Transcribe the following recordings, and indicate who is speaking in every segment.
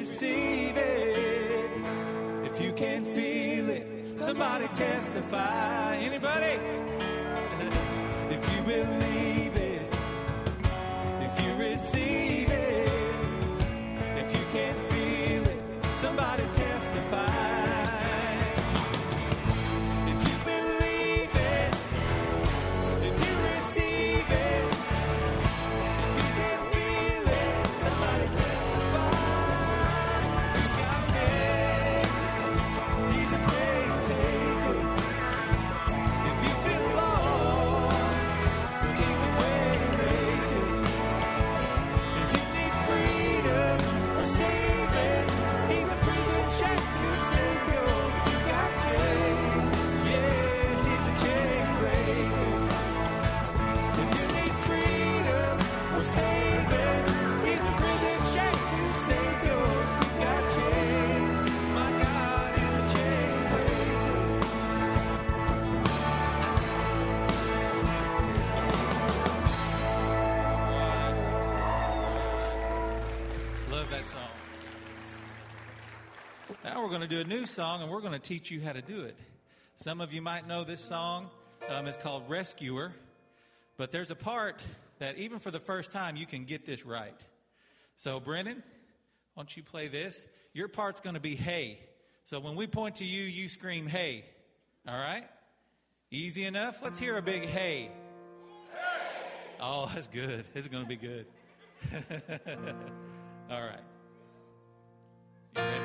Speaker 1: receive it, if you can feel it, somebody testify. Anybody? If you believe it, if you receive it, if you can feel it, somebody testify. Now we're going to do a new song, and we're going to teach you how to do it. Some of you might know this song. It's called Rescuer. But there's a part that even for the first time, you can get this right. So, Brennan, why don't you play this? Your part's going to be hey. So when we point to you, you scream hey. All right? Easy enough? Let's hear a big hey. Oh, that's good. This is going to be good. All right. You ready?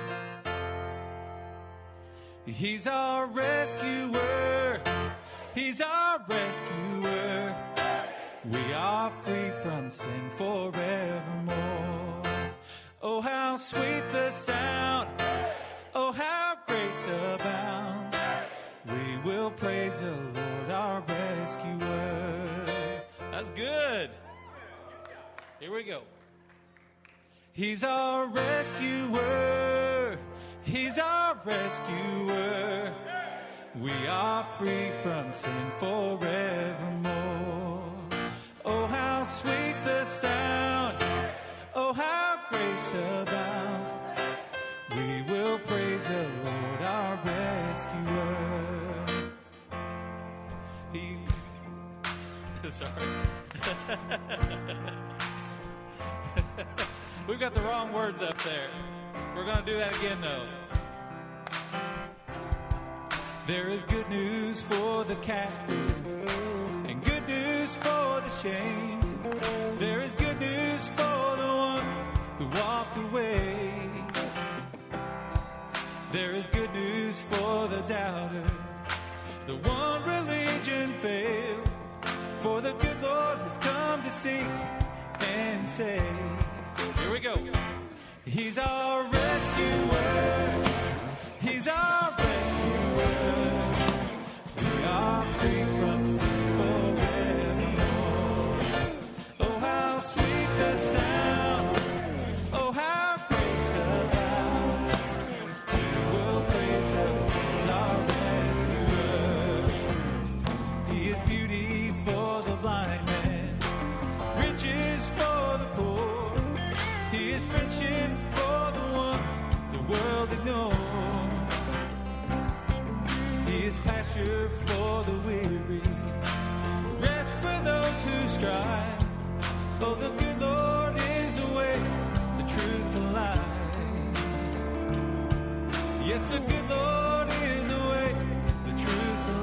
Speaker 1: He's our rescuer. He's our rescuer. We are free from sin forevermore. Oh, how sweet the sound. Oh, how grace abounds. We will praise the Lord, our rescuer. That's good. Here we go. He's our rescuer. He's our rescuer. We are free from sin forevermore. Oh, how sweet the sound. Oh, how grace abounds. We will praise the Lord, our rescuer. Sorry. We've got the wrong words up there. We're going to do that again, though. There is good news for the captive and good news for the shame. There is good news for the one who walked away. There is good news for the doubter, the one religion failed. For the good Lord has come to seek and save. Here we go. He's our rescuer. He's our rescuer. We are free from sin forevermore. Oh, how sweet the sound. Oh, how grace abounds. We will praise the Lord, our rescuer. He is beauty for the blind man, riches for the poor. He is friendship for the one the world ignored. He is pasture for the weary, rest for those who strive. Oh, the good Lord is the way, the truth, the life. Yes, the good Lord is the way, the truth, the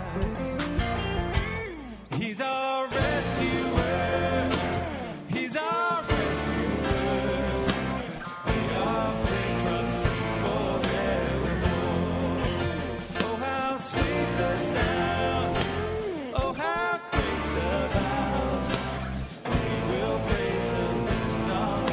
Speaker 1: life. He's our rescuer. He's our rescuer. We are free from sin forevermore. Oh, how sweet the sound. Oh, how grace abounds. We will praise the Lord, our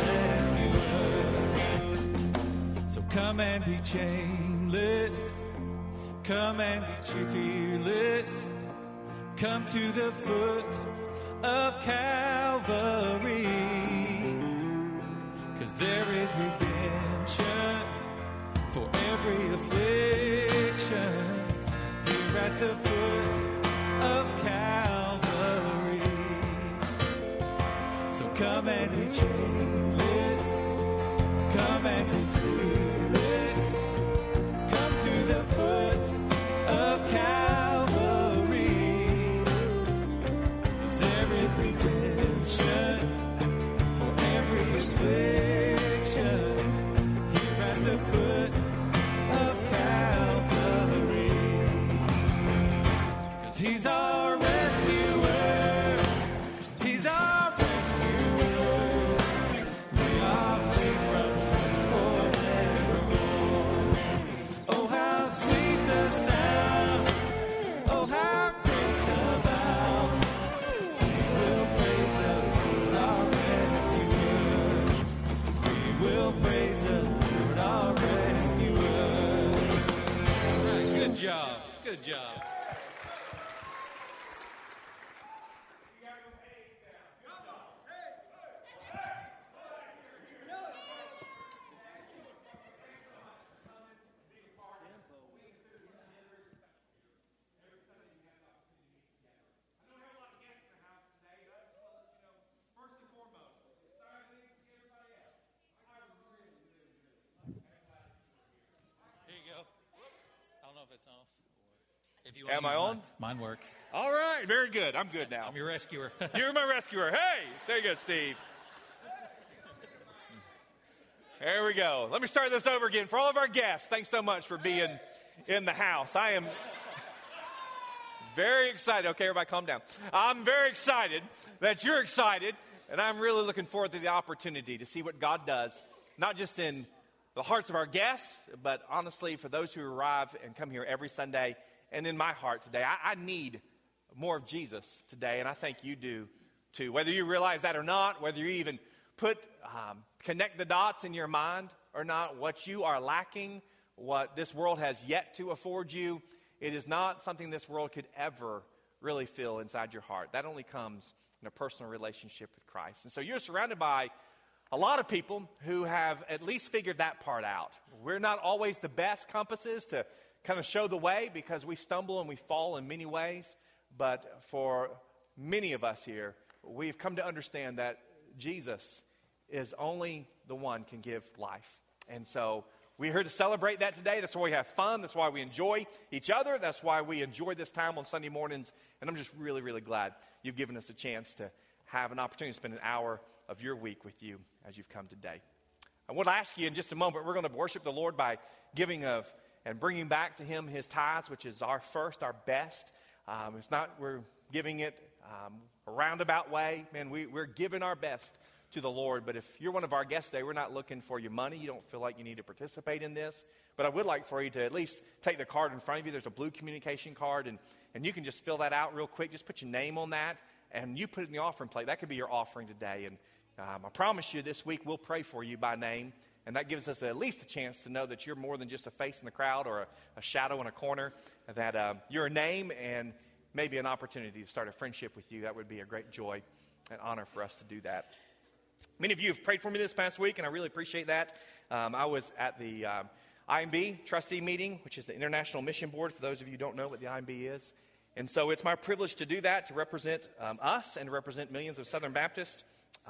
Speaker 1: rescuer. So come and be chainless. Come and be fearless. Come to the foot of Calvary, 'cause there is redemption for every affliction here at the foot of Calvary. So come and be chainless. Come Come and be fearless. Come to the foot of Calvary. 'Cause there is redemption for every affliction. Here at the foot of Calvary. 'Cause He's our rescuer. He's our rescuer. We are free from sin forevermore. Oh, how sweet the sound. Oh, how grace abound. We will praise the Lord, our rescuer. We will praise the Lord, our rescuer. All right, good job. Good job. Here you go. I don't know if it's off. If you want
Speaker 2: Am
Speaker 1: to
Speaker 2: I
Speaker 1: use
Speaker 2: on?
Speaker 1: Mine works.
Speaker 2: All right, very good. I'm good now.
Speaker 1: I'm your rescuer.
Speaker 2: You're my rescuer. Hey, there you go, Steve. There we go. Let me start this over again. For all of our guests, thanks so much for being in the house. I am very excited. Okay, everybody calm down. I'm very excited that you're excited, and I'm really looking forward to the opportunity to see what God does, not just in the hearts of our guests, but honestly for those who arrive and come here every Sunday, and in my heart today. I need more of Jesus today, and I think you do too. Whether you realize that or not, whether you even connect the dots in your mind or not, what you are lacking, what this world has yet to afford you, it is not something this world could ever really fill inside your heart. That only comes in a personal relationship with Christ. And so you're surrounded by a lot of people who have at least figured that part out. We're not always the best compasses to kind of show the way because we stumble and we fall in many ways. But for many of us here, we've come to understand that Jesus is only the one can give life. And so we're here to celebrate that today. That's why we have fun. That's why we enjoy each other. That's why we enjoy this time on Sunday mornings. And I'm just really, really glad you've given us a chance to have an opportunity to spend an hour of your week with you as you've come today. I want to ask you in just a moment, we're going to worship the Lord by giving of and bringing back to Him His tithes, which is our first, our best. It's not we're giving it a roundabout way. Man, we're giving our best to the Lord. But if you're one of our guests today, we're not looking for your money. You don't feel like you need to participate in this. But I would like for you to at least take the card in front of you. There's a blue communication card, and you can just fill that out real quick. Just put your name on that, and you put it in the offering plate. That could be your offering today. And I promise you this week we'll pray for you by name. And that gives us at least a chance to know that you're more than just a face in the crowd or a shadow in a corner, that you're a name and maybe an opportunity to start a friendship with you. That would be a great joy and honor for us to do that. Many of you have prayed for me this past week, and I really appreciate that. I was at the IMB trustee meeting, which is the International Mission Board, for those of you who don't know what the IMB is. And so it's my privilege to do that, to represent us and to represent millions of Southern Baptists.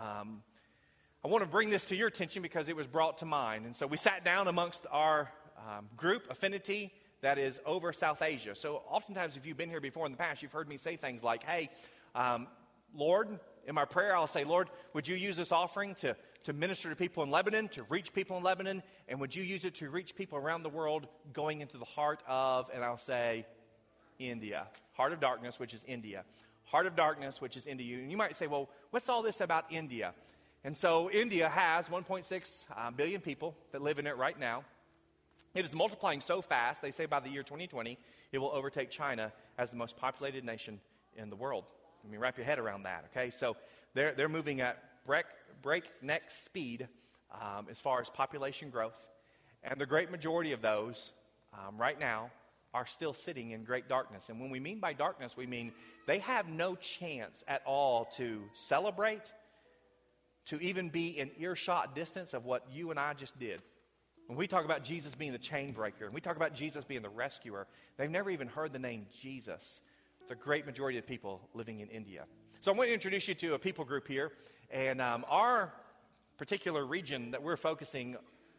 Speaker 2: I want to bring this to your attention because it was brought to mine. And so we sat down amongst our group, Affinity, that is over South Asia. So oftentimes, if you've been here before in the past, you've heard me say things like, hey, Lord, in my prayer, I'll say, Lord, would you use this offering to minister to people in Lebanon, to reach people in Lebanon, and would you use it to reach people around the world going into the heart of, and I'll say, India. Heart of darkness, which is India. Heart of darkness, which is India. And you might say, well, what's all this about India? And so India has 1.6 billion people that live in it right now. It is multiplying so fast, they say by the year 2020, it will overtake China as the most populated nation in the world. I mean, wrap your head around that, okay? So they're moving at breakneck speed as far as population growth. And the great majority of those right now are still sitting in great darkness. And when we mean by darkness, we mean they have no chance at all to celebrate, to even be in earshot distance of what you and I just did. When we talk about Jesus being the chain breaker, and we talk about Jesus being the rescuer, they've never even heard the name Jesus. The great majority of people living in India. So I want to introduce you to a people group here. And our particular region that we're focusing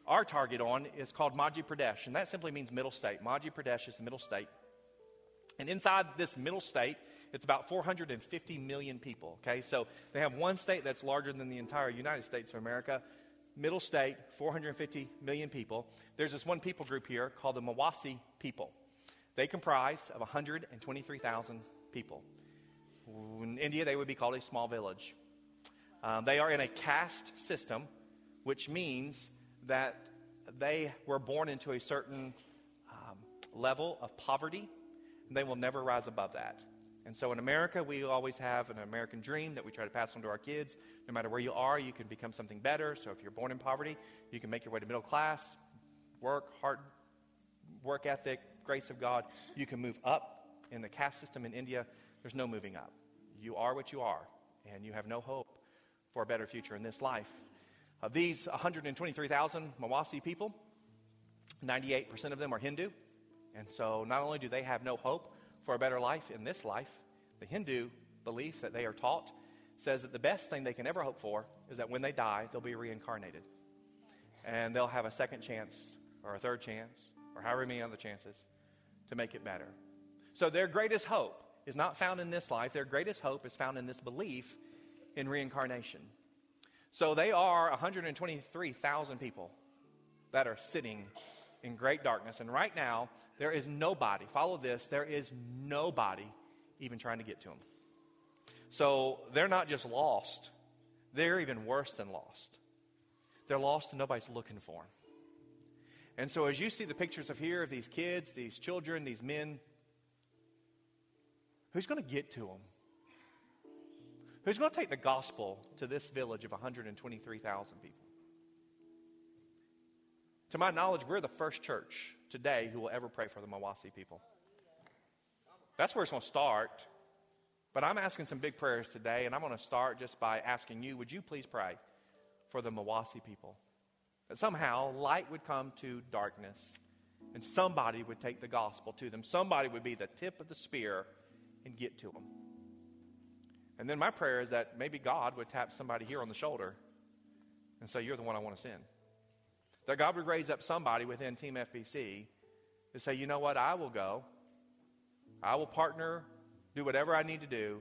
Speaker 2: our target on is called Madhya Pradesh, and that simply means middle state. Madhya Pradesh is the middle state. And inside this middle state, it's about 450 million people, okay? So they have one state that's larger than the entire United States of America. Middle state, 450 million people. There's this one people group here called the Mawasi people. They comprise of 123,000 people. In India, they would be called a small village. They are in a caste system, which means that they were born into a certain level of poverty, and they will never rise above that. And so in America, we always have an American dream that we try to pass on to our kids. No matter where you are, you can become something better. So if you're born in poverty, you can make your way to middle class, work, hard work ethic, grace of God. You can move up. In the caste system in India, there's no moving up. You are what you are, and you have no hope for a better future in this life. Of these 123,000 Mawasi people, 98% of them are Hindu. And so not only do they have no hope for a better life in this life, the Hindu belief that they are taught says that the best thing they can ever hope for is that when they die, they'll be reincarnated. And they'll have a second chance or a third chance or however many other chances to make it better. So their greatest hope is not found in this life. Their greatest hope is found in this belief in reincarnation. So they are 123,000 people that are sitting in great darkness. And right now, there is nobody, follow this, there is nobody even trying to get to them. So they're not just lost, they're even worse than lost. They're lost and nobody's looking for them. And so as you see the pictures of here of these kids, these children, these men, who's going to get to them? Who's going to take the gospel to this village of 123,000 people? To my knowledge, we're the first church today who will ever pray for the Mawasi people. That's where it's going to start. But I'm asking some big prayers today, and I'm going to start just by asking you, would you please pray for the Mawasi people? That somehow light would come to darkness, and somebody would take the gospel to them. Somebody would be the tip of the spear and get to them. And then my prayer is that maybe God would tap somebody here on the shoulder and say, you're the one I want to send. That God would raise up somebody within Team FBC to say, you know what, I will go. I will partner, do whatever I need to do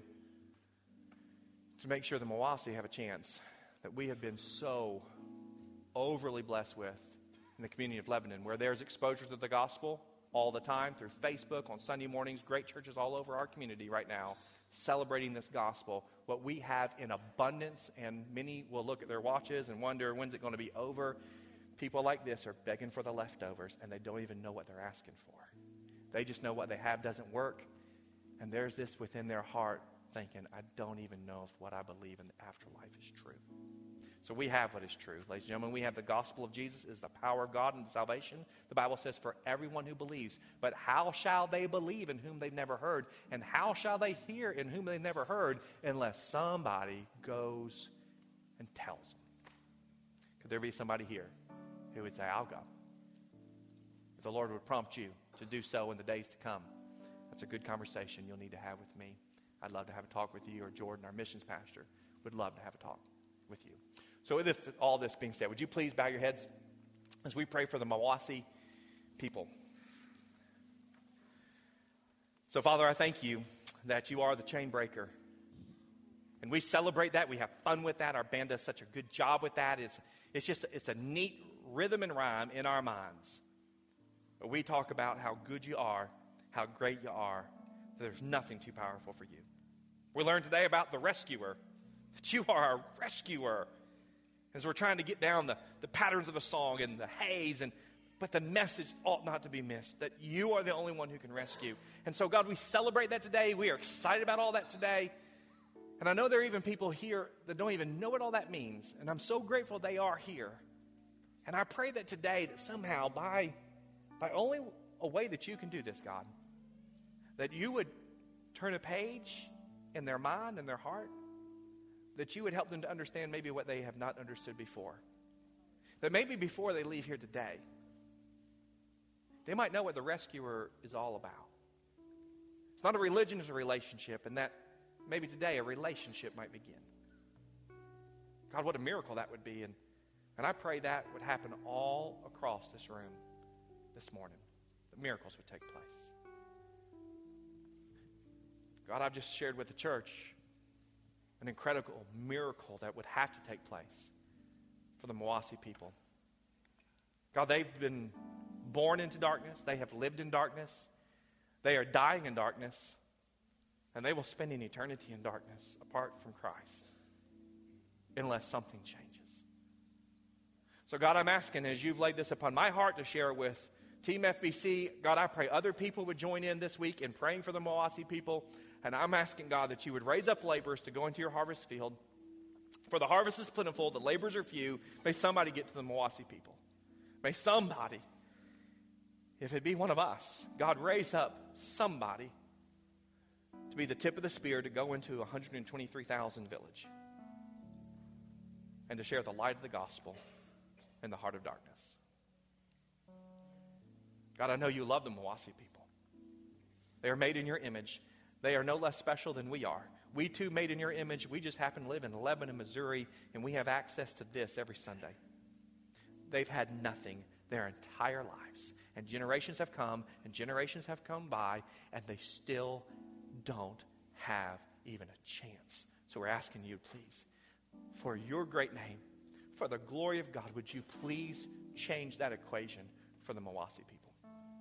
Speaker 2: to make sure the Mawasi have a chance that we have been so overly blessed with in the community of Lebanon, where there's exposure to the gospel all the time through Facebook, on Sunday mornings, great churches all over our community right now celebrating this gospel, what we have in abundance, and many will look at their watches and wonder, when's it going to be over? People like this are begging for the leftovers, and they don't even know what they're asking for. They just know what they have doesn't work, and there's this within their heart thinking, I don't even know if what I believe in the afterlife is true. So we have what is true. Ladies and gentlemen, we have the gospel of Jesus is the power of God and salvation. The Bible says for everyone who believes. But how shall they believe in whom they've never heard? And how shall they hear in whom they've never heard unless somebody goes and tells them? Could there be somebody here who would say, I'll go? If the Lord would prompt you to do so in the days to come, that's a good conversation you'll need to have with me. I'd love to have a talk with you, or Jordan, our missions pastor, would love to have a talk with you. So with all this being said, would you please bow your heads as we pray for the Mawasi people? So, Father, I thank you that you are the chain breaker. And we celebrate that. We have fun with that. Our band does such a good job with that. It's a neat rhythm and rhyme in our minds. But we talk about how good you are, how great you are, that there's nothing too powerful for you. We learned today about the rescuer, that you are a rescuer. As we're trying to get down the patterns of a song and the haze, but the message ought not to be missed, that you are the only one who can rescue. And so, God, we celebrate that today. We are excited about all that today. And I know there are even people here that don't even know what all that means. And I'm so grateful they are here. And I pray that today, that somehow by only a way that you can do this, God, that you would turn a page in their mind and their heart, that you would help them to understand maybe what they have not understood before. That maybe before they leave here today, they might know what the rescuer is all about. It's not a religion, it's a relationship, and that maybe today a relationship might begin. God, what a miracle that would be. And And I pray that would happen all across this room this morning. That miracles would take place. God, I've just shared with the church an incredible miracle that would have to take place for the Mawasi people. God, they've been born into darkness. They have lived in darkness. They are dying in darkness. And they will spend an eternity in darkness apart from Christ unless something changes. So God, I'm asking, as you've laid this upon my heart to share it with Team FBC, God, I pray other people would join in this week in praying for the Mawasi people. And I'm asking, God, that you would raise up laborers to go into your harvest field. For the harvest is plentiful, the laborers are few. May somebody get to the Mawasi people. May somebody, if it be one of us, God, raise up somebody to be the tip of the spear to go into 123,000 village and to share the light of the gospel in the heart of darkness. God, I know you love the Mawasi people. They are made in your image. They are no less special than we are. We too made in your image. We just happen to live in Lebanon, Missouri, and we have access to this every Sunday. They've had nothing their entire lives. And generations have come and generations have come by, and they still don't have even a chance. So we're asking you, please, for your great name, for the glory of God, would you please change that equation for the Mawasi people?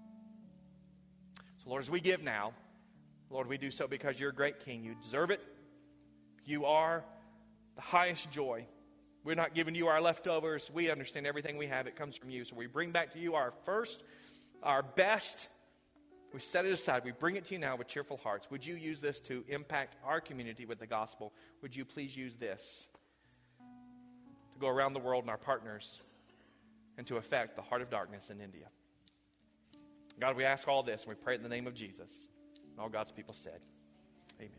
Speaker 2: So Lord, as we give now, Lord, we do so because you're a great King. You deserve it. You are the highest joy. We're not giving you our leftovers. We understand everything we have. It comes from you. So we bring back to you our first, our best. We set it aside. We bring it to you now with cheerful hearts. Would you use this to impact our community with the gospel? Would you please use this to go around the world and our partners and to affect the heart of darkness in India? God, we ask all this and we pray in the name of Jesus. And all God's people said, amen.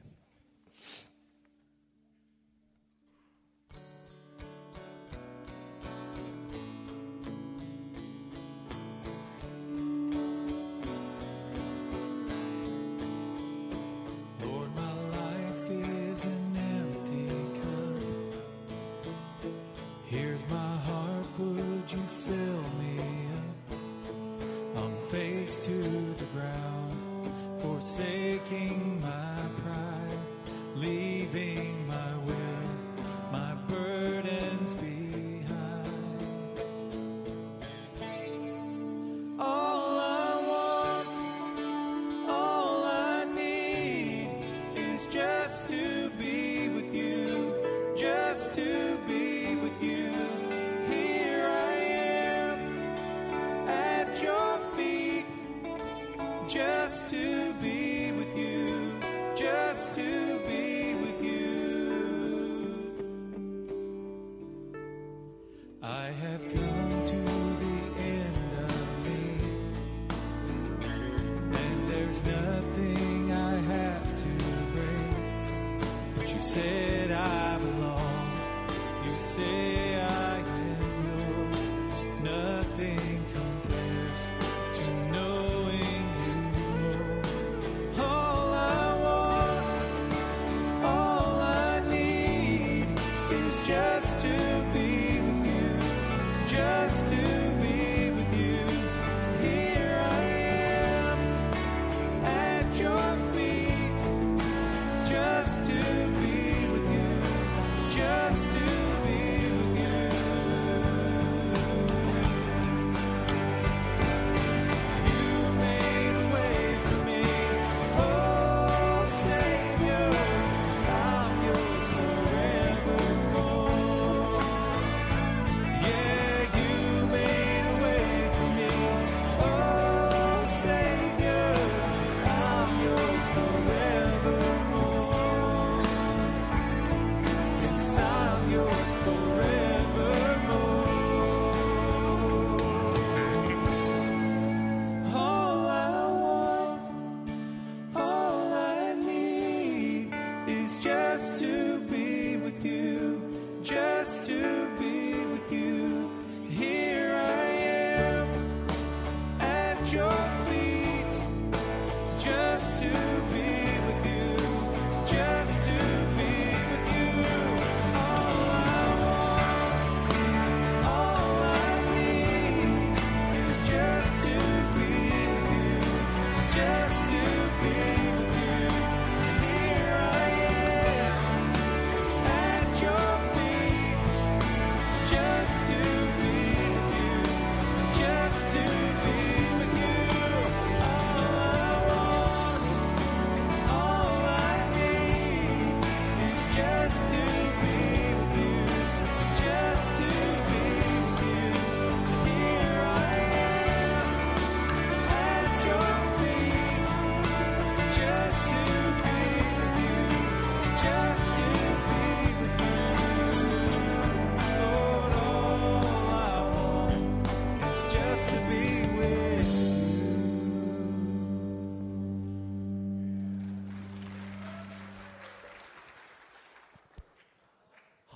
Speaker 1: Lord, my life is an empty cup. Here's my heart, would you fill me up? I'm face to the ground, forsaking my pride, leaving my will, my burdens behind. All I want, all I need is just to be with you, just to be with you. Here I am at your feet, just to be with you, just to be with you. I have come to the end of me, and there's nothing I have to bring, but you said I belong, you say I am yours, nothing compares to knowing you more. All I need is just to be with you, just to be with you. Here I am at your feet, just to be with you, just to be with you. You made a way for me, oh Savior, I'm yours forevermore.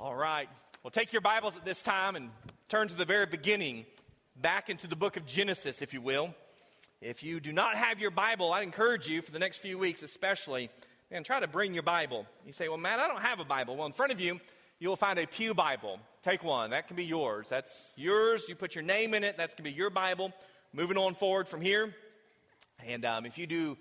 Speaker 2: All right. Well, take your Bibles at this time and turn to the very beginning, back into the book of Genesis, if you will. If you do not have your Bible, I'd encourage you for the next few weeks especially, and try to bring your Bible. You say, well, Matt, I don't have a Bible. Well, in front of you, you'll find a pew Bible. Take one. That can be yours. That's yours. You put your name in it. That's going to be your Bible. Moving on forward from here. And if you do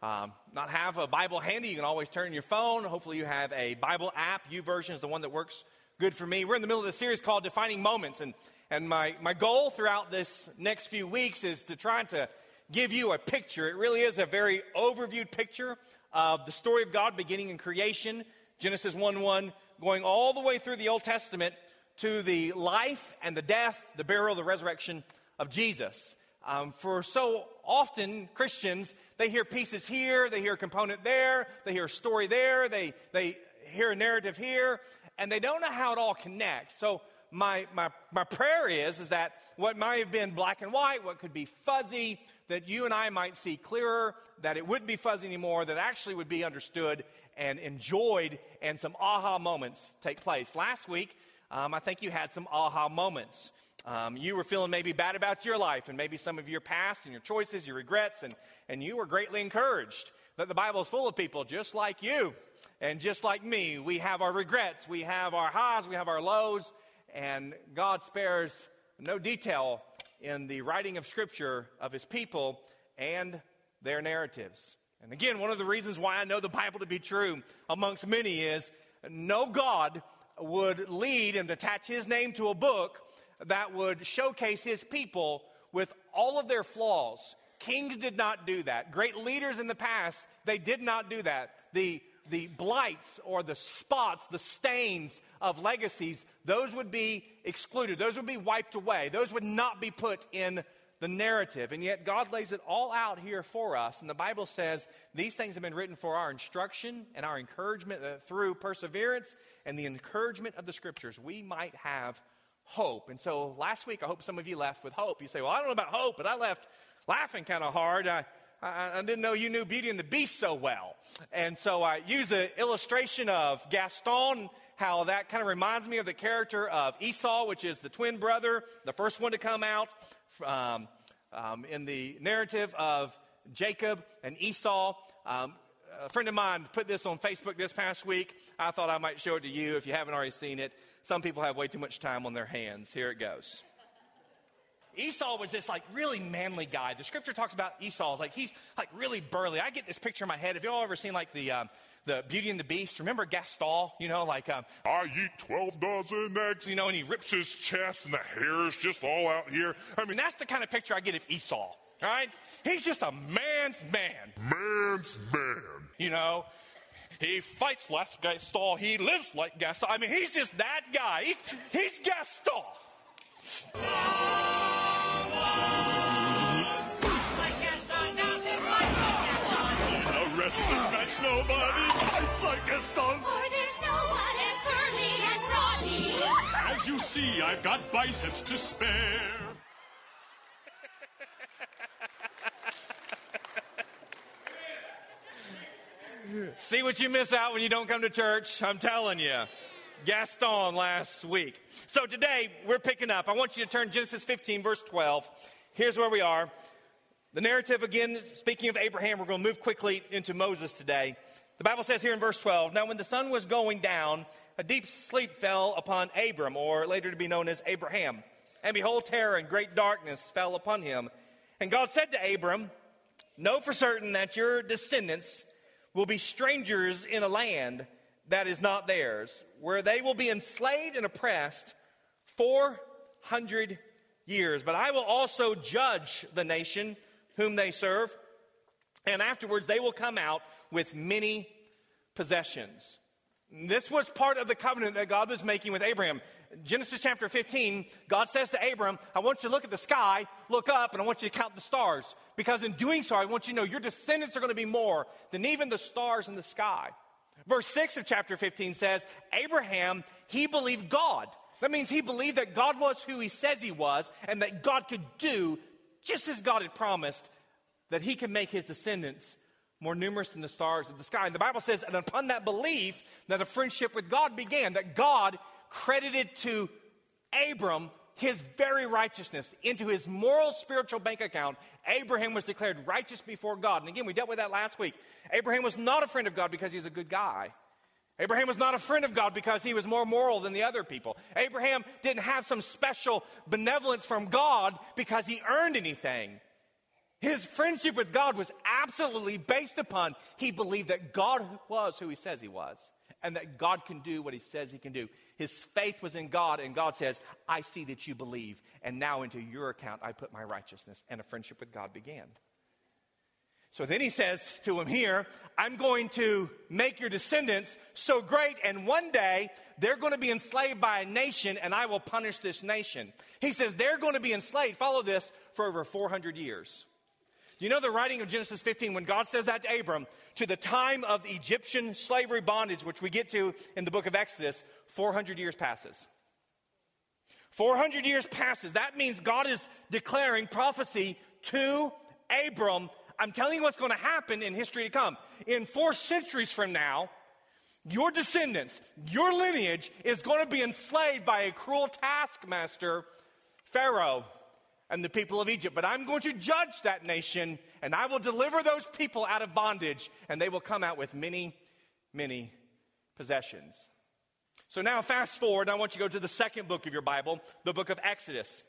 Speaker 2: not have a Bible handy, you can always turn your phone. Hopefully you have a Bible app. YouVersion is the one that works good for me. We're in the middle of a series called Defining Moments. And my goal throughout this next few weeks is to try to give you a picture. It really is a very overviewed picture of the story of God beginning in creation, Genesis 1:1, going all the way through the Old Testament to the life and the death, the burial, the resurrection of Jesus. For so often, Christians, they hear pieces here, they hear a component there, they hear a story there, they hear a narrative here, and they don't know how it all connects. So my prayer is that what might have been black and white, what could be fuzzy, that you and I might see clearer, that it wouldn't be fuzzy anymore, that actually would be understood and enjoyed, and some aha moments take place. Last week, I think you had some aha moments. You were feeling maybe bad about your life and maybe some of your past and your choices, your regrets, and you were greatly encouraged that the Bible is full of people just like you and just like me. We have our regrets, we have our highs, we have our lows, and God spares no detail in the writing of Scripture of His people and their narratives. And again, one of the reasons why I know the Bible to be true amongst many is no God would lead and attach His name to a book that would showcase His people with all of their flaws. Kings did not do that. Great leaders in the past, they did not do that. The blights or the spots, the stains of legacies, those would be excluded. Those would be wiped away. Those would not be put in the narrative. And yet God lays it all out here for us. And the Bible says these things have been written for our instruction and our encouragement, through perseverance and the encouragement of the Scriptures, we might have hope. And so last week, I hope some of you left with hope. You say, well, I don't know about hope, but I left laughing kind of hard. I didn't know you knew Beauty and the Beast so well. And so I used the illustration of Gaston, how that kind of reminds me of the character of Esau, which is the twin brother, the first one to come out in the narrative of Jacob and Esau. A friend of mine put this on Facebook this past week. I thought I might show it to you if you haven't already seen it. Some people have way too much time on their hands. Here it goes. Esau was this really manly guy. The Scripture talks about Esau he's really burly. I get this picture in my head. Have you all ever seen the Beauty and the Beast? Remember Gaston?
Speaker 3: I eat 12 dozen eggs.
Speaker 2: And he rips his chest and the hair is just all out here. I mean, that's the kind of picture I get of Esau, all right? He's just a man's man.
Speaker 3: Man's man.
Speaker 2: He fights like Gaston. He lives like Gaston. I mean, he's just that guy. He's Gaston.
Speaker 3: Wrestling match, nobody fights like Gaston.
Speaker 4: For there's no one as burly and brawny.
Speaker 3: As you see, I've got biceps to spare.
Speaker 2: See what you miss out when you don't come to church? I'm telling you. Gaston last week. So today, we're picking up. I want you to turn Genesis 15, verse 12. Here's where we are. The narrative, again, speaking of Abraham, we're going to move quickly into Moses today. The Bible says here in verse 12, now when the sun was going down, a deep sleep fell upon Abram, or later to be known as Abraham. And behold, terror and great darkness fell upon him. And God said to Abram, know for certain that your descendants will be strangers in a land that is not theirs, where they will be enslaved and oppressed 400 years. But I will also judge the nation whom they serve, and afterwards they will come out with many possessions. This was part of the covenant that God was making with Abraham. Genesis chapter 15, God says to Abram, I want you to look at the sky, look up, and I want you to count the stars. Because in doing so, I want you to know your descendants are going to be more than even the stars in the sky. Verse 6 of chapter 15 says, Abraham, he believed God. That means he believed that God was who he says he was, and that God could do just as God had promised, that he could make his descendants more numerous than the stars of the sky. And the Bible says that upon that belief, that a friendship with God began, that God credited to Abram his very righteousness into his moral spiritual bank account. Abraham was declared righteous before God. And again, we dealt with that last week. Abraham was not a friend of God because he was a good guy. Abraham was not a friend of God because he was more moral than the other people. Abraham didn't have some special benevolence from God because he earned anything. His friendship with God was absolutely based upon he believed that God was who he says he was and that God can do what he says he can do. His faith was in God, and God says, I see that you believe, and now into your account I put my righteousness, and a friendship with God began. So then he says to him here, I'm going to make your descendants so great, and one day they're going to be enslaved by a nation, and I will punish this nation. He says they're going to be enslaved, follow this, for over 400 years. Do you know the writing of Genesis 15, when God says that to Abram, to the time of the Egyptian slavery bondage, which we get to in the book of Exodus, 400 years passes. 400 years passes. That means God is declaring prophecy to Abram. I'm telling you what's going to happen in history to come. In 4 centuries from now, your descendants, your lineage is going to be enslaved by a cruel taskmaster, Pharaoh, and the people of Egypt. But I'm going to judge that nation, and I will deliver those people out of bondage, and they will come out with many, many possessions. So now fast forward, I want you to go to the second book of your Bible, the book of Exodus.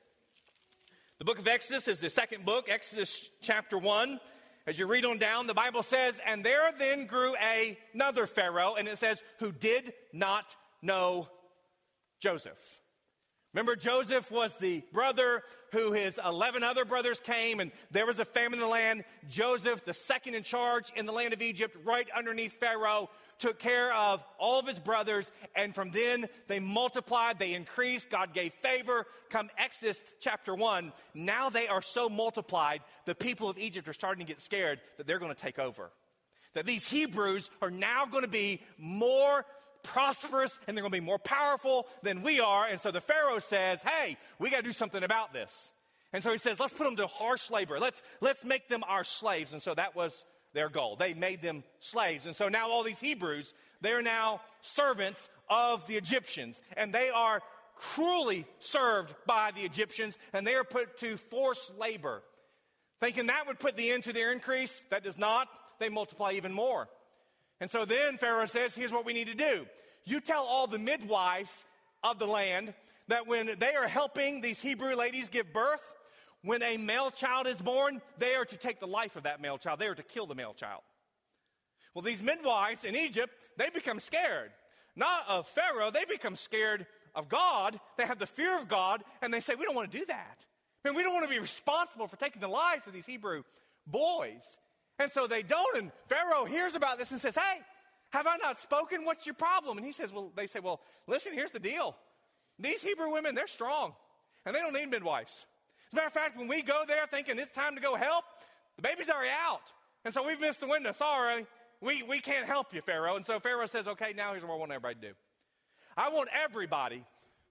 Speaker 2: The book of Exodus is the second book, Exodus chapter 1. As you read on down, the Bible says, and there then grew another Pharaoh, and it says, who did not know Joseph. Remember, Joseph was the brother who his 11 other brothers came, and there was a famine in the land. Joseph, the second in charge in the land of Egypt, right underneath Pharaoh, took care of all of his brothers, and from then they multiplied, they increased, God gave favor. Come Exodus chapter 1, now they are so multiplied, the people of Egypt are starting to get scared that they're going to take over. That these Hebrews are now going to be more prosperous and they're going to be more powerful than we are. And so the Pharaoh says, hey, we got to do something about this. And so he says, let's put them to harsh labor. Let's make them our slaves. And so that was their goal. They made them slaves. And so now all these Hebrews, they're now servants of the Egyptians. And they are cruelly served by the Egyptians. And they are put to forced labor. Thinking that would put the end to their increase. That does not. They multiply even more. And so then Pharaoh says, here's what we need to do. You tell all the midwives of the land that when they are helping these Hebrew ladies give birth, when a male child is born, they are to take the life of that male child. They are to kill the male child. Well, these midwives in Egypt, they become scared. Not of Pharaoh, they become scared of God. They have the fear of God, and they say, we don't want to do that. I mean, we don't want to be responsible for taking the lives of these Hebrew boys. And so they don't, and Pharaoh hears about this and says, hey, have I not spoken? What's your problem? And he says, they say, listen, here's the deal. These Hebrew women, they're strong, and they don't need midwives. As a matter of fact, when we go there thinking it's time to go help, the baby's already out. And so we've missed the window. Sorry, we can't help you, Pharaoh. And so Pharaoh says, okay, now here's what I want everybody to do. I want everybody,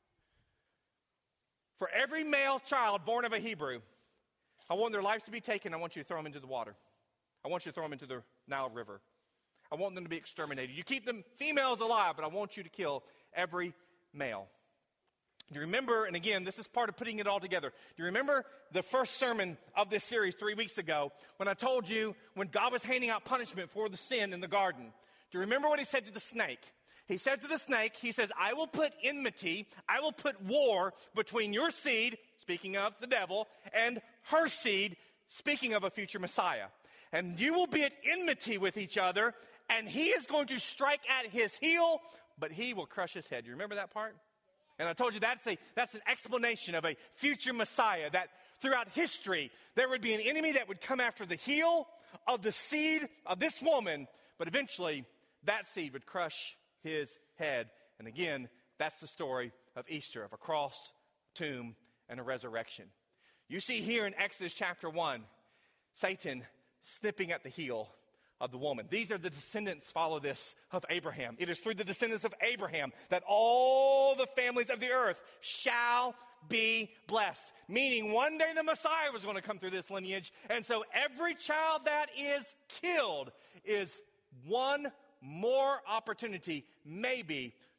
Speaker 2: for every male child born of a Hebrew, I want their lives to be taken. I want you to throw them into the water. I want you to throw them into the Nile River. I want them to be exterminated. You keep them females alive, but I want you to kill every male. Do you remember, and again, this is part of putting it all together. Do you remember the first sermon of this series 3 weeks ago when I told you when God was handing out punishment for the sin in the garden? Do you remember what he said to the snake? He said to the snake, he says, I will put enmity, I will put war between your seed, speaking of the devil, and her seed, speaking of a future Messiah. And you will be at enmity with each other, and he is going to strike at his heel, but he will crush his head. You remember that part? And I told you that's an explanation of a future Messiah, that throughout history, there would be an enemy that would come after the heel of the seed of this woman, but eventually that seed would crush his head. And again, that's the story of Easter, of a cross, tomb, and a resurrection. You see here in Exodus chapter 1, Satan snipping at the heel of the woman. These are the descendants, follow this, of Abraham. It is through the descendants of Abraham that all the families of the earth shall be blessed. Meaning one day the Messiah was going to come through this lineage. And so every child that is killed is one more opportunity, maybe,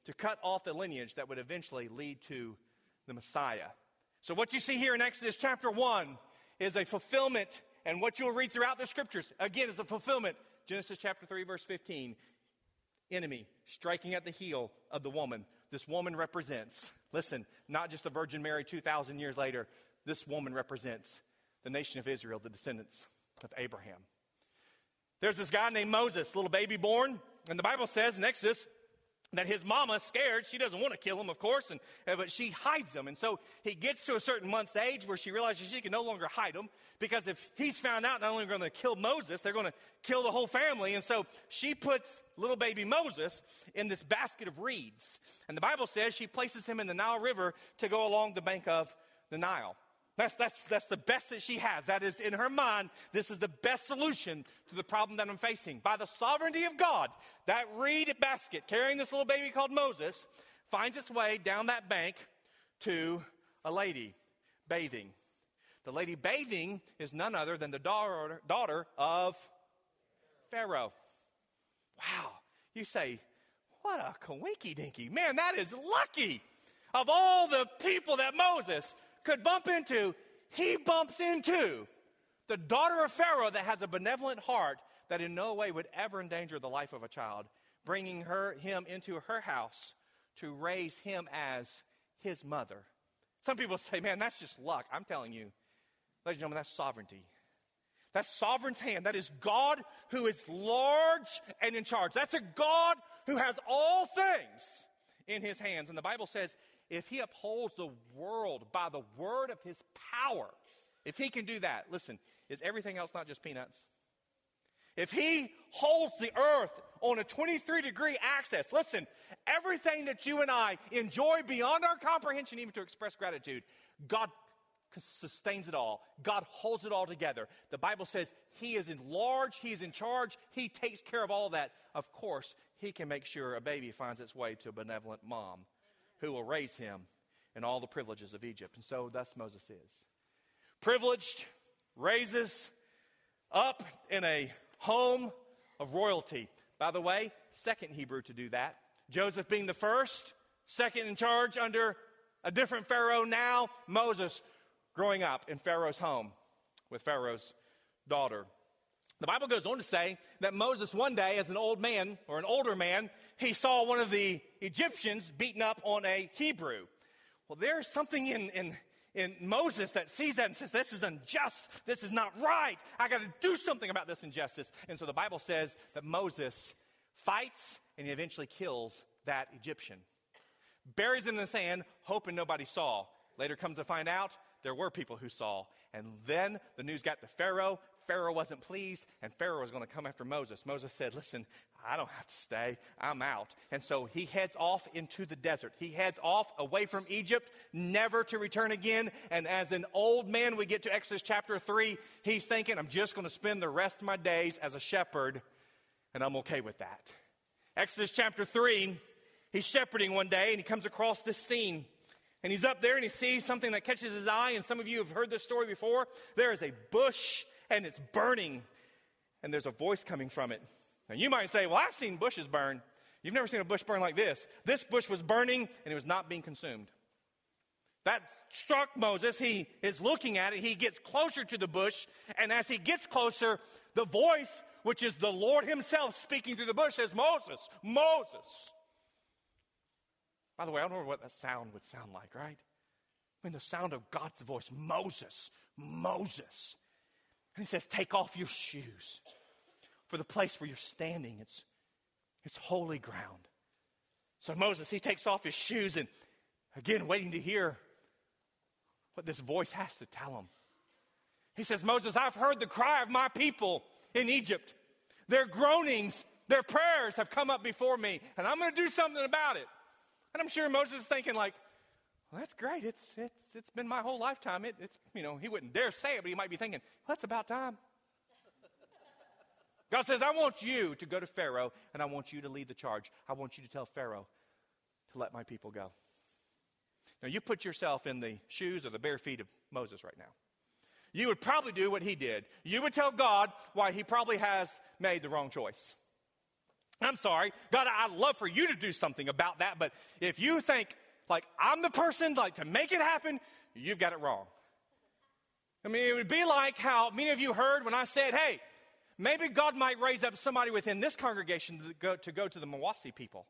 Speaker 2: to cut off the lineage that would eventually lead to the Messiah. So what you see here in Exodus chapter 1 is a fulfillment, and what you'll read throughout the scriptures, again, is a fulfillment. Genesis chapter 3, verse 15, enemy striking at the heel of the woman. This woman represents, listen, not just the Virgin Mary 2,000 years later. This woman represents the nation of Israel, the descendants of Abraham. There's this guy named Moses, little baby born, and the Bible says in Exodus that his mama's scared. She doesn't want to kill him, of course, but she hides him. And so he gets to a certain month's age where she realizes she can no longer hide him, because if he's found out, not only going to kill Moses, they're going to kill the whole family. And so she puts little baby Moses in this basket of reeds. And the Bible says she places him in the Nile River to go along the bank of the Nile. That's the best that she has. That is, in her mind, this is the best solution to the problem that I'm facing. By the sovereignty of God, that reed basket carrying this little baby called Moses finds its way down that bank to a lady bathing. The lady bathing is none other than the daughter of Pharaoh. Wow. You say, what a coinky-dinky. Man, that is lucky. Of all the people that Moses could bump into, he bumps into the daughter of Pharaoh that has a benevolent heart that in no way would ever endanger the life of a child, bringing him into her house to raise him as his mother. Some people say, man, that's just luck. I'm telling you, ladies and gentlemen, that's sovereignty. That's sovereign's hand. That is God who is large and in charge. That's a God who has all things in his hands. And the Bible says, if he upholds the world by the word of his power, if he can do that, listen, is everything else not just peanuts? If he holds the earth on a 23-degree axis, listen, everything that you and I enjoy beyond our comprehension, even to express gratitude, God sustains it all. God holds it all together. The Bible says he is in large, he is in charge, he takes care of all that. Of course, he can make sure a baby finds its way to a benevolent mom who will raise him in all the privileges of Egypt. And so thus Moses is. Privileged, raises up in a home of royalty. By the way, second Hebrew to do that. Joseph being the first, second in charge under a different Pharaoh. Now Moses growing up in Pharaoh's home with Pharaoh's daughter. The Bible goes on to say that Moses one day, as an old man or an older man, he saw one of the Egyptians beaten up on a Hebrew. Well, there's something in Moses that sees that and says, this is unjust. This is not right. I got to do something about this injustice. And so the Bible says that Moses fights and he eventually kills that Egyptian. Buries him in the sand, hoping nobody saw. Later comes to find out there were people who saw. And then the news got to Pharaoh. Pharaoh wasn't pleased, and Pharaoh was going to come after Moses. Moses said, listen, I don't have to stay. I'm out. And so he heads off into the desert. He heads off away from Egypt, never to return again. And as an old man, we get to Exodus chapter 3. He's thinking, I'm just going to spend the rest of my days as a shepherd, and I'm okay with that. Exodus chapter 3, he's shepherding one day, and he comes across this scene. And he's up there, and he sees something that catches his eye. And some of you have heard this story before. There is a bush, and it's burning, and there's a voice coming from it. Now, you might say, well, I've seen bushes burn. You've never seen a bush burn like this. This bush was burning, and it was not being consumed. That struck Moses. He is looking at it. He gets closer to the bush, and as he gets closer, the voice, which is the Lord himself speaking through the bush, says, Moses, Moses. By the way, I don't know what that sound would sound like, right? I mean, the sound of God's voice, Moses, Moses. And he says, take off your shoes. For the place where you're standing, it's holy ground. So Moses, he takes off his shoes and, again, waiting to hear what this voice has to tell him. He says, Moses, I've heard the cry of my people in Egypt. Their groanings, their prayers have come up before me, and I'm going to do something about it. And I'm sure Moses is thinking like, well, that's great. It's been my whole lifetime. It's he wouldn't dare say it, but he might be thinking, well, it's about time. God says, I want you to go to Pharaoh, and I want you to lead the charge. I want you to tell Pharaoh to let my people go. Now, you put yourself in the shoes or the bare feet of Moses right now. You would probably do what he did. You would tell God why he probably has made the wrong choice. I'm sorry, God, I'd love for you to do something about that, but if you think, like, I'm the person, like, to make it happen, you've got it wrong. I mean, it would be like how many of you heard when I said, hey, maybe God might raise up somebody within this congregation to go to the Mawasi people.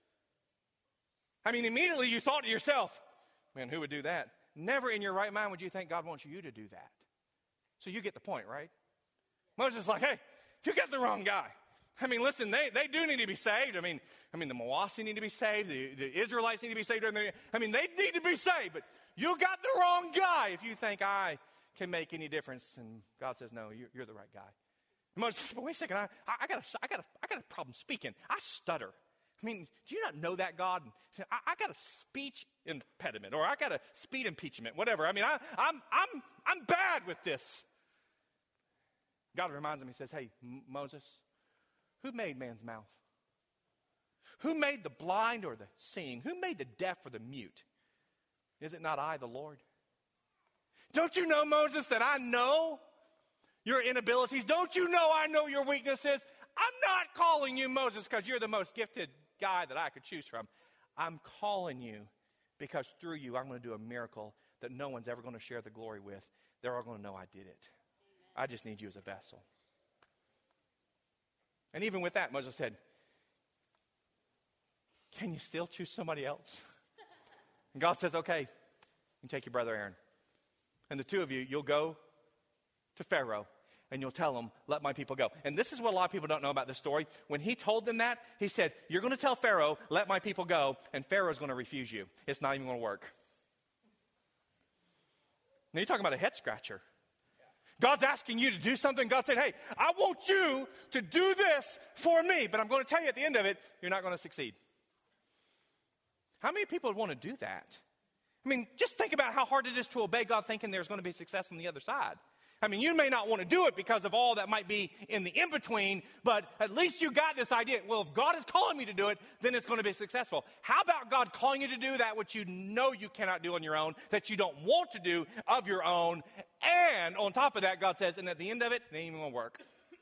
Speaker 2: I mean, immediately you thought to yourself, man, who would do that? Never in your right mind would you think God wants you to do that. So you get the point, right? Moses is like, hey, you got the wrong guy. I mean, listen, they do need to be saved. I mean, the Mawasi need to be saved. The Israelites need to be saved. I mean, they need to be saved. But you got the wrong guy if you think I can make any difference. And God says, no, you're the right guy. And Moses says, wait a second, I got a problem speaking. I stutter. I mean, do you not know that, God? I got a speech impediment, or I got a speed impeachment, whatever. I mean, I'm bad with this. God reminds him. He says, hey, Moses, who made man's mouth? Who made the blind or the seeing? Who made the deaf or the mute? Is it not I, the Lord? Don't you know, Moses, that I know your inabilities? Don't you know I know your weaknesses? I'm not calling you Moses because you're the most gifted guy that I could choose from. I'm calling you because through you I'm going to do a miracle that no one's ever going to share the glory with. They're all going to know I did it. I just need you as a vessel. And even with that, Moses said, can you still choose somebody else? And God says, okay, you take your brother Aaron. And the two of you, you'll go to Pharaoh and you'll tell him, let my people go. And this is what a lot of people don't know about this story. When he told them that, he said, you're going to tell Pharaoh, let my people go, and Pharaoh's going to refuse you. It's not even going to work. Now you're talking about a head scratcher. God's asking you to do something. God said, hey, I want you to do this for me, but I'm going to tell you at the end of it, you're not going to succeed. How many people would want to do that? I mean, just think about how hard it is to obey God thinking there's going to be success on the other side. I mean, you may not want to do it because of all that might be in the in-between, but at least you got this idea. Well, if God is calling me to do it, then it's going to be successful. How about God calling you to do that which you know you cannot do on your own, that you don't want to do of your own, and on top of that, God says, and at the end of it, it ain't even going to work.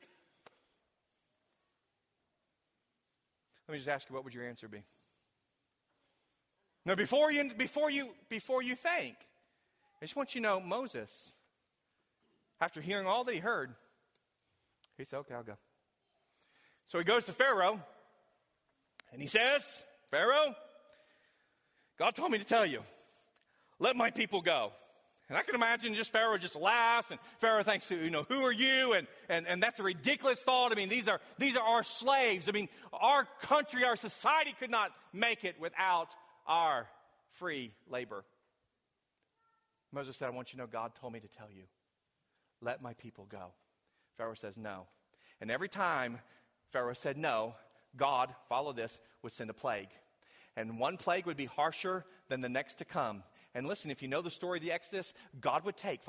Speaker 2: Let me just ask you, what would your answer be? Now, before you think, I just want you to know, Moses, after hearing all that he heard, he said, okay, I'll go. So he goes to Pharaoh, and he says, Pharaoh, God told me to tell you, let my people go. And I can imagine just Pharaoh just laughs, and Pharaoh thinks, who are you? And that's a ridiculous thought. I mean, these are our slaves. I mean, our country, our society could not make it without our free labor. Moses said, I want you to know God told me to tell you, let my people go. Pharaoh says no. And every time Pharaoh said no, God, follow this, would send a plague. And one plague would be harsher than the next to come. And listen, if you know the story of the Exodus, God would take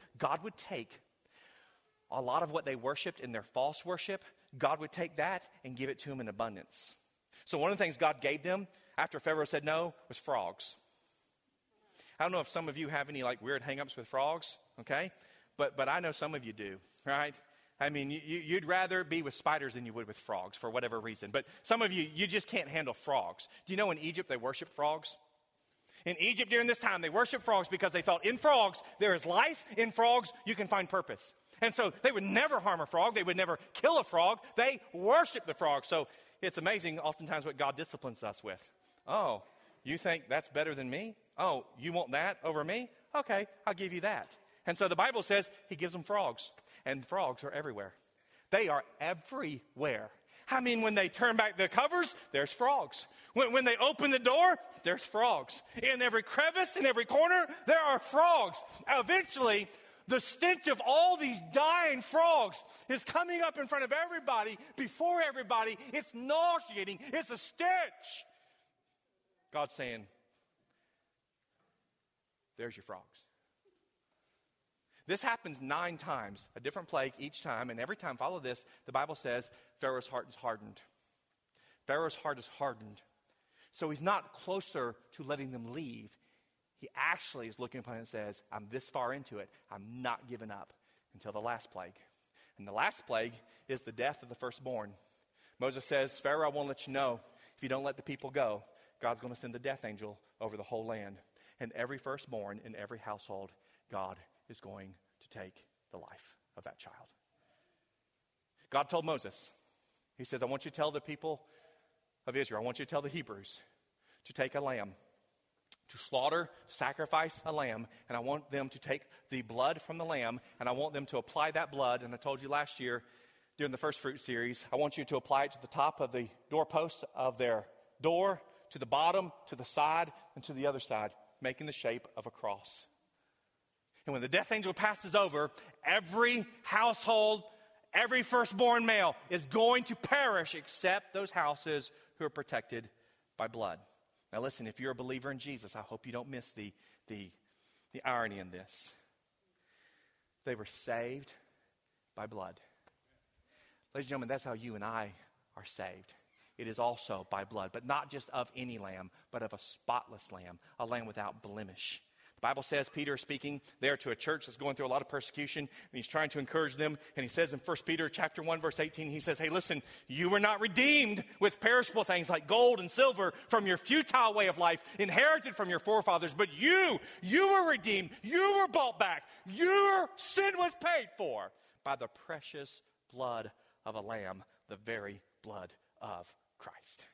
Speaker 2: a lot of what they worshipped in their false worship, God would take that and give it to them in abundance. So one of the things God gave them after Pharaoh said no was frogs. I don't know if some of you have any weird hang-ups with frogs, okay? But I know some of you do, right? I mean, you'd rather be with spiders than you would with frogs for whatever reason. But some of you just can't handle frogs. Do you know in Egypt they worship frogs? In Egypt during this time, they worship frogs because they felt in frogs there is life. In frogs, you can find purpose. And so they would never harm a frog. They would never kill a frog. They worship the frog. So it's amazing oftentimes what God disciplines us with. Oh, you think that's better than me? Oh, you want that over me? Okay, I'll give you that. And so the Bible says he gives them frogs. And frogs are everywhere. They are everywhere. I mean, when they turn back the covers, there's frogs. When they open the door, there's frogs. In every crevice, in every corner, there are frogs. Eventually, the stench of all these dying frogs is coming up in front of everybody, before everybody. It's nauseating. It's a stench. God's saying, there's your frogs. This happens 9 times, a different plague each time. And every time, follow this, the Bible says Pharaoh's heart is hardened. Pharaoh's heart is hardened. So he's not closer to letting them leave. He actually is looking upon it and says, I'm this far into it. I'm not giving up until the last plague. And the last plague is the death of the firstborn. Moses says, Pharaoh, I won't let you know. If you don't let the people go, God's going to send the death angel over the whole land. And every firstborn in every household, God is going to take the life of that child. God told Moses, he says, I want you to tell the people of Israel, I want you to tell the Hebrews to take a lamb, to slaughter, sacrifice a lamb, and I want them to take the blood from the lamb, and I want them to apply that blood, and I told you last year during the first fruit series, I want you to apply it to the top of the doorpost of their door, to the bottom, to the side, and to the other side, making the shape of a cross. And when the death angel passes over, every household, every firstborn male is going to perish except those houses who are protected by blood. Now listen, if you're a believer in Jesus, I hope you don't miss the irony in this. They were saved by blood. Ladies and gentlemen, that's how you and I are saved. It is also by blood, but not just of any lamb, but of a spotless lamb, a lamb without blemish. The Bible says, Peter is speaking there to a church that's going through a lot of persecution, and he's trying to encourage them. And he says in 1 Peter chapter 1, verse 18, he says, hey, listen, you were not redeemed with perishable things like gold and silver from your futile way of life, inherited from your forefathers, but you were redeemed, you were bought back, your sin was paid for by the precious blood of a lamb, the very blood of Christ.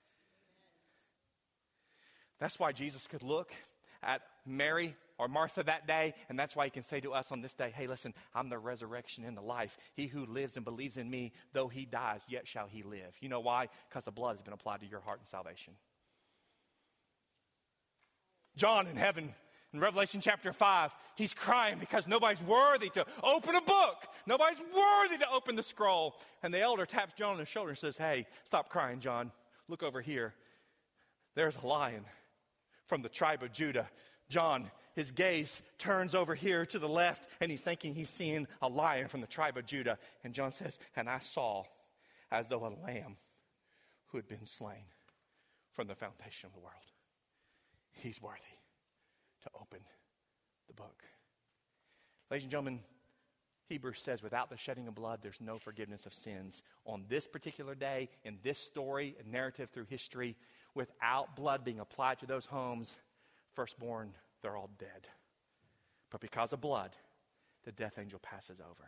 Speaker 2: That's why Jesus could look at Mary or Martha that day, and that's why he can say to us on this day, hey, listen, I'm the resurrection and the life. He who lives and believes in me, though he dies, yet shall he live. You know why? Because the blood has been applied to your heart and salvation. John in heaven, in Revelation chapter 5, he's crying because nobody's worthy to open a book. Nobody's worthy to open the scroll. And the elder taps John on the shoulder and says, hey, stop crying, John. Look over here. There's a lion from the tribe of Judah. John, his gaze turns over here to the left, and he's thinking he's seeing a lion from the tribe of Judah. And John says, and I saw as though a lamb who had been slain from the foundation of the world. He's worthy to open the book. Ladies and gentlemen, Hebrews says without the shedding of blood, there's no forgiveness of sins. On this particular day, in this story and narrative through history, without blood being applied to those homes, firstborn, they're all dead. But because of blood, the death angel passes over.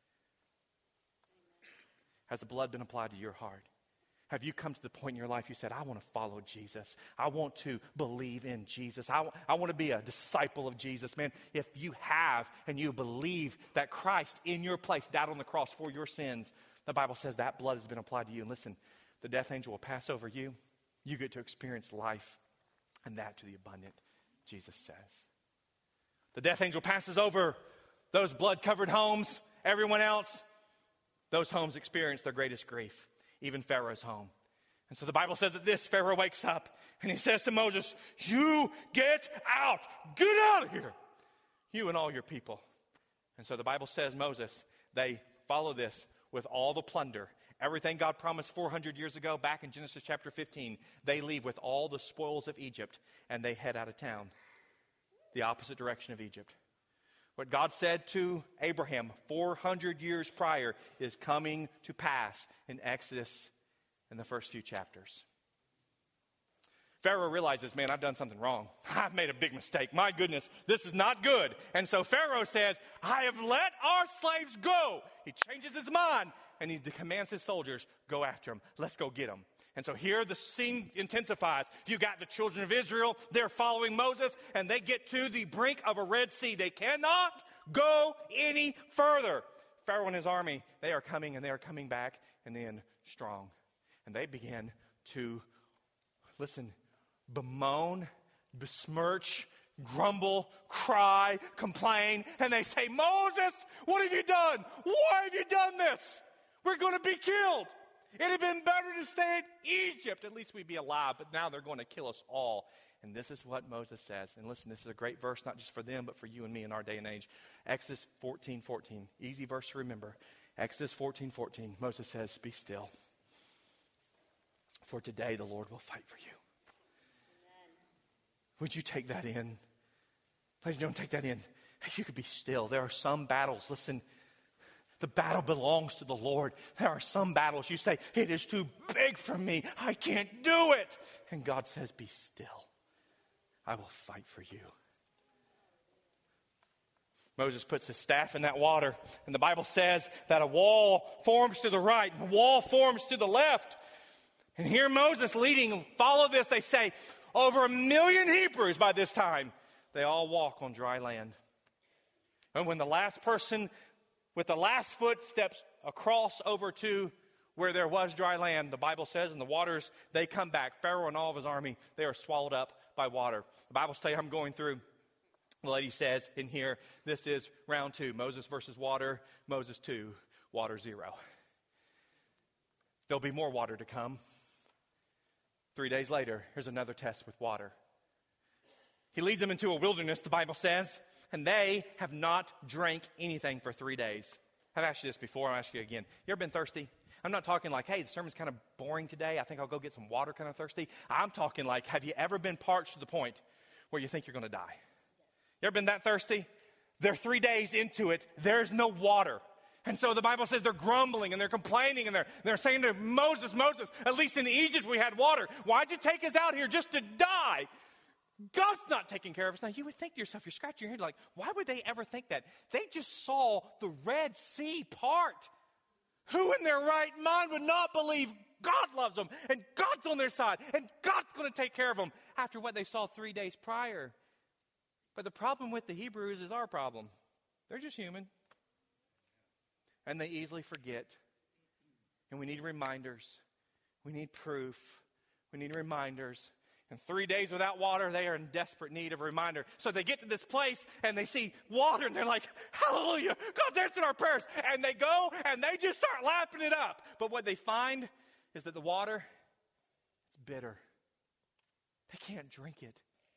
Speaker 2: Has the blood been applied to your heart? Have you come to the point in your life you said, I want to follow Jesus. I want to believe in Jesus. I want to be a disciple of Jesus. Man, if you have and you believe that Christ in your place died on the cross for your sins, the Bible says that blood has been applied to you. And listen, the death angel will pass over you. You get to experience life, and that to the abundant, Jesus says. The death angel passes over those blood-covered homes. Everyone else, those homes experience their greatest grief. Even Pharaoh's home. And so the Bible says that this Pharaoh wakes up and he says to Moses, you get out of here, you and all your people. And so the Bible says Moses, they follow this with all the plunder. Everything God promised 400 years ago back in Genesis chapter 15, they leave with all the spoils of Egypt and they head out of town, the opposite direction of Egypt. What God said to Abraham 400 years prior is coming to pass in Exodus in the first few chapters. Pharaoh realizes, man, I've done something wrong. I've made a big mistake. My goodness, this is not good. And so Pharaoh says, I have let our slaves go. He changes his mind and he commands his soldiers, go after them. Let's go get them. And so here the scene intensifies. You got the children of Israel. They're following Moses, and they get to the brink of a Red Sea. They cannot go any further. Pharaoh and his army, they are coming, and they are coming back, and then strong. And they begin to, listen, bemoan, besmirch, grumble, cry, complain, and they say, Moses, what have you done? Why have you done this? We're going to be killed. It had been better to stay in Egypt. At least we'd be alive. But now they're going to kill us all. And this is what Moses says. And listen, this is a great verse, not just for them, but for you and me in our day and age. Exodus 14:14. Easy verse to remember. Exodus 14:14. Moses says, be still. For today the Lord will fight for you. Amen. Would you take that in? Ladies and gentlemen, take that in. You could be still. There are some battles, listen, The battle belongs to the Lord. There are some battles you say, it is too big for me. I can't do it. And God says, be still. I will fight for you. Moses puts his staff in that water, and the Bible says that a wall forms to the right, and a wall forms to the left. And here Moses leading, follow this, they say, over 1 million Hebrews by this time, they all walk on dry land. And when the last person with the last foot steps across over to where there was dry land, the Bible says, and the waters, they come back. Pharaoh and all of his army, they are swallowed up by water. The Bible says, I'm going through. The lady says in here, this is round 2. Moses versus water. Moses 2, water 0. There'll be more water to come. 3 days later, here's another test with water. He leads them into a wilderness, the Bible says, and they have not drank anything for 3 days. I've asked you this before, I'll ask you again. You ever been thirsty? I'm not talking like, hey, the sermon's kind of boring today. I think I'll go get some water, kind of thirsty. I'm talking like, have you ever been parched to the point where you think you're going to die? You ever been that thirsty? They're 3 days into it. There's no water. And so the Bible says they're grumbling and they're complaining and they're saying to Moses, at least in Egypt we had water. Why'd you take us out here just to die? God's not taking care of us. Now you would think to yourself, you're scratching your head like, why would they ever think that? They just saw the Red Sea part. Who in their right mind would not believe God loves them and God's on their side and God's going to take care of them after what they saw 3 days prior? But the problem with the Hebrews is our problem. They're just human. And they easily forget. And we need reminders. We need proof. We need reminders. And 3 days without water, they are in desperate need of a reminder. So they get to this place and they see water and they're like, hallelujah, God's answered our prayers. And they go and they just start lapping it up. But what they find is that the water, it's bitter. They can't drink it.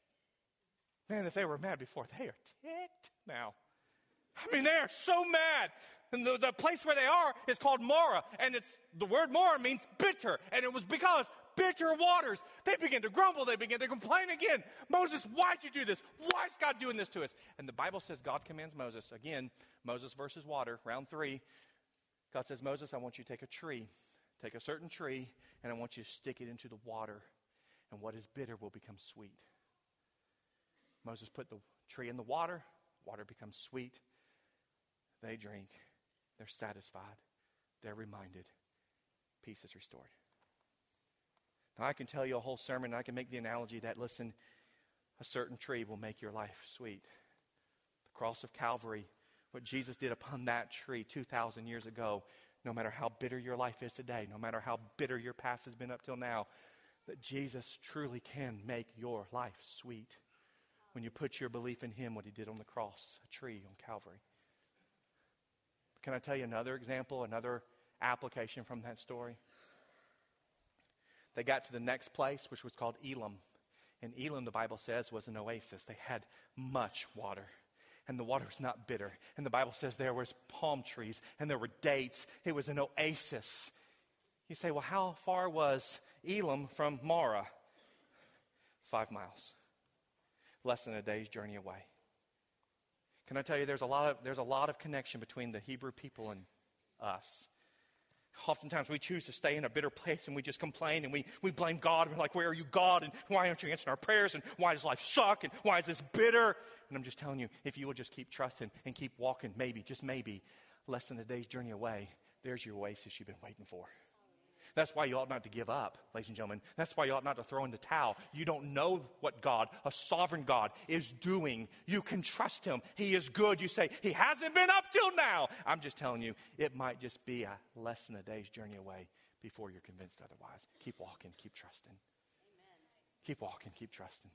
Speaker 2: Man, if they were mad before, they are ticked now. I mean, they are so mad. And the place where they are is called Marah. And the word Marah means bitter. And it was because bitter waters. They begin to grumble. They begin to complain again. Moses, why'd you do this? Why is God doing this to us? And the Bible says God commands Moses. Again, Moses versus water, round 3. God says, Moses, I want you to take a tree. Take a certain tree, and I want you to stick it into the water. And what is bitter will become sweet. Moses put the tree in the water. Water becomes sweet. They drink. They're satisfied. They're reminded. Peace is restored. Now, I can tell you a whole sermon, and I can make the analogy that, listen, a certain tree will make your life sweet. The cross of Calvary, what Jesus did upon that tree 2,000 years ago, no matter how bitter your life is today, no matter how bitter your past has been up till now, that Jesus truly can make your life sweet. When you put your belief in Him, what He did on the cross, a tree on Calvary. Can I tell you another example, another application from that story? They got to the next place, which was called Elim. And Elim, the Bible says, was an oasis. They had much water. And the water was not bitter. And the Bible says there was palm trees and there were dates. It was an oasis. You say, well, how far was Elim from Marah? 5 miles. Less than a day's journey away. Can I tell you, there's a lot of connection between the Hebrew people and us. Oftentimes we choose to stay in a bitter place and we just complain and we blame God. And we're like, where are you, God? And why aren't you answering our prayers? And why does life suck? And why is this bitter? And I'm just telling you, if you will just keep trusting and keep walking, maybe, just maybe, less than a day's journey away, there's your oasis you've been waiting for. That's why you ought not to give up, ladies and gentlemen. That's why you ought not to throw in the towel. You don't know what God, a sovereign God, is doing. You can trust Him. He is good. You say, He hasn't been up till now. I'm just telling you, it might just be less than a day's journey away before you're convinced otherwise. Keep walking. Keep trusting. Amen. Keep walking. Keep trusting.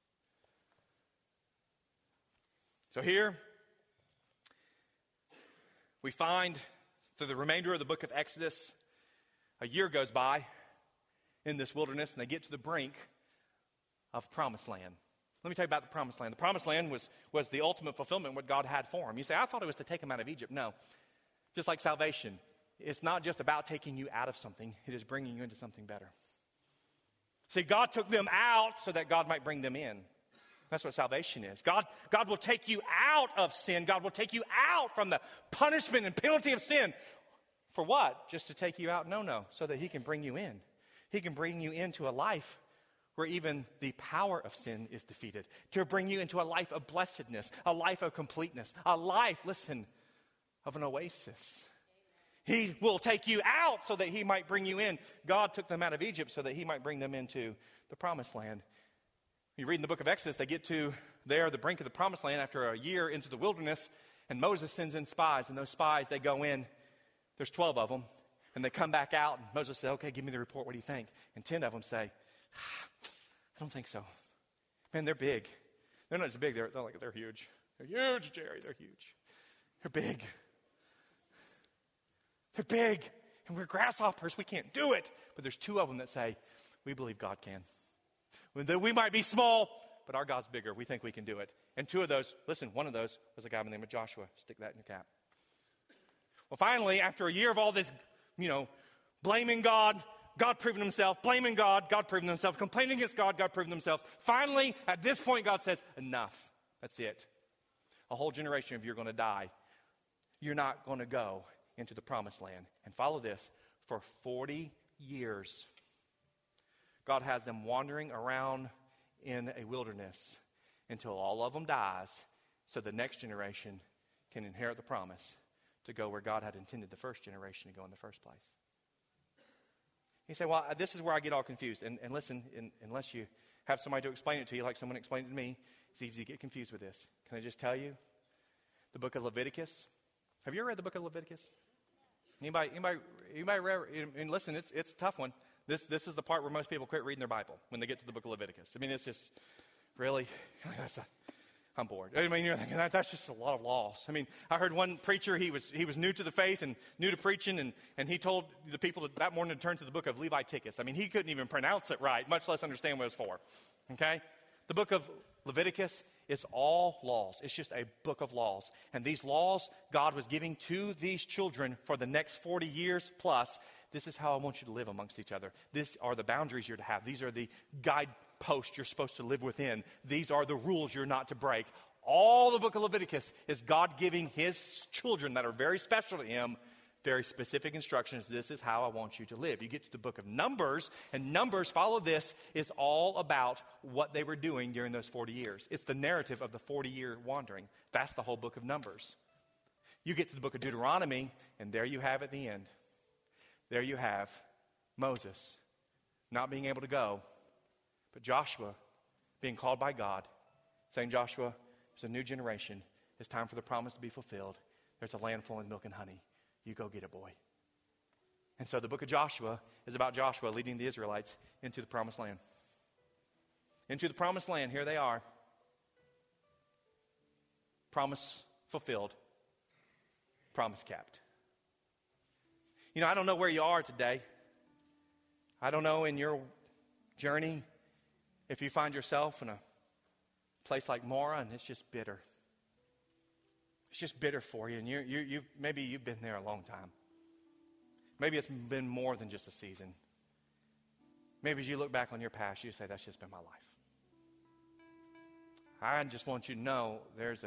Speaker 2: So here, we find through the remainder of the book of Exodus, a year goes by in this wilderness, and they get to the brink of Promised Land. Let me tell you about the Promised Land. The Promised Land was the ultimate fulfillment of what God had for them. You say, I thought it was to take them out of Egypt. No. Just like salvation, it's not just about taking you out of something. It is bringing you into something better. See, God took them out so that God might bring them in. That's what salvation is. God will take you out of sin. God will take you out from the punishment and penalty of sin. For what? Just to take you out? No, so that he can bring you in. He can bring you into a life where even the power of sin is defeated. To bring you into a life of blessedness, a life of completeness, a life, listen, of an oasis. He will take you out so that he might bring you in. God took them out of Egypt so that he might bring them into the promised land. You read in the book of Exodus, they get to there, the brink of the promised land after a year into the wilderness, and Moses sends in spies, and those spies, they go in, there's 12 of them, and they come back out, and Moses says, okay, give me the report, what do you think? And 10 of them say, I don't think so. Man, they're big. They're not just big, they're huge. They're huge, Jerry, they're huge. They're big. They're big, and we're grasshoppers, we can't do it. But there's 2 of them that say, we believe God can. We might be small, but our God's bigger. We think we can do it. And 2 of those, listen, one of those was a guy by the name of Joshua. Stick that in your cap. Well, finally, after a year of all this, blaming God, God proving himself, blaming God, God proving himself, complaining against God, God proving himself. Finally, at this point, God says, enough. That's it. A whole generation of you are going to die. You're not going to go into the promised land. And follow this. For 40 years, God has them wandering around in a wilderness until all of them dies so the next generation can inherit the promise to go where God had intended the first generation to go in the first place. You say, well, this is where I get all confused. And listen, unless you have somebody to explain it to you like someone explained it to me, it's easy to get confused with this. Can I just tell you? The book of Leviticus. Have you ever read the book of Leviticus? Anybody read? And listen, it's a tough one. This is the part where most people quit reading their Bible when they get to the book of Leviticus. I mean, it's just, really? I'm bored. I mean, you're thinking, that's just a lot of laws. I mean, I heard one preacher, he was new to the faith and new to preaching, and he told the people that morning to turn to the book of Leviticus. I mean, he couldn't even pronounce it right, much less understand what it was for. Okay? The book of Leviticus is all laws. It's just a book of laws. And these laws God was giving to these children for the next 40 years plus. This is how I want you to live amongst each other. These are the boundaries you're to have. These are the guideposts you're supposed to live within. These are the rules you're not to break. All the book of Leviticus is God giving his children that are very special to him very specific instructions. This is how I want you to live. You get to the book of Numbers, and Numbers, follow this, is all about what they were doing during those 40 years. It's the narrative of the 40-year wandering. That's the whole book of Numbers. You get to the book of Deuteronomy, and there you have at the end. There you have Moses not being able to go, but Joshua being called by God, saying, Joshua, there's a new generation. It's time for the promise to be fulfilled. There's a land flowing with milk and honey. You go get it, boy. And so the book of Joshua is about Joshua leading the Israelites into the promised land. Into the promised land, here they are. Promise fulfilled. Promise kept. You know, I don't know where you are today. I don't know in your journey if you find yourself in a place like Mora and it's just bitter. It's just bitter for you, and maybe you've been there a long time. Maybe it's been more than just a season. Maybe as you look back on your past, you say, that's just been my life. I just want you to know there's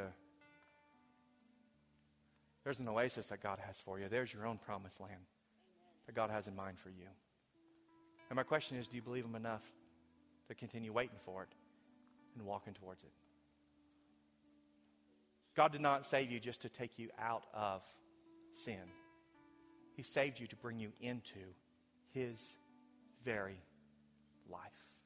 Speaker 2: an oasis that God has for you. There's your own promised land that God has in mind for you. And my question is, do you believe him enough to continue waiting for it and walking towards it? God did not save you just to take you out of sin. He saved you to bring you into his very life.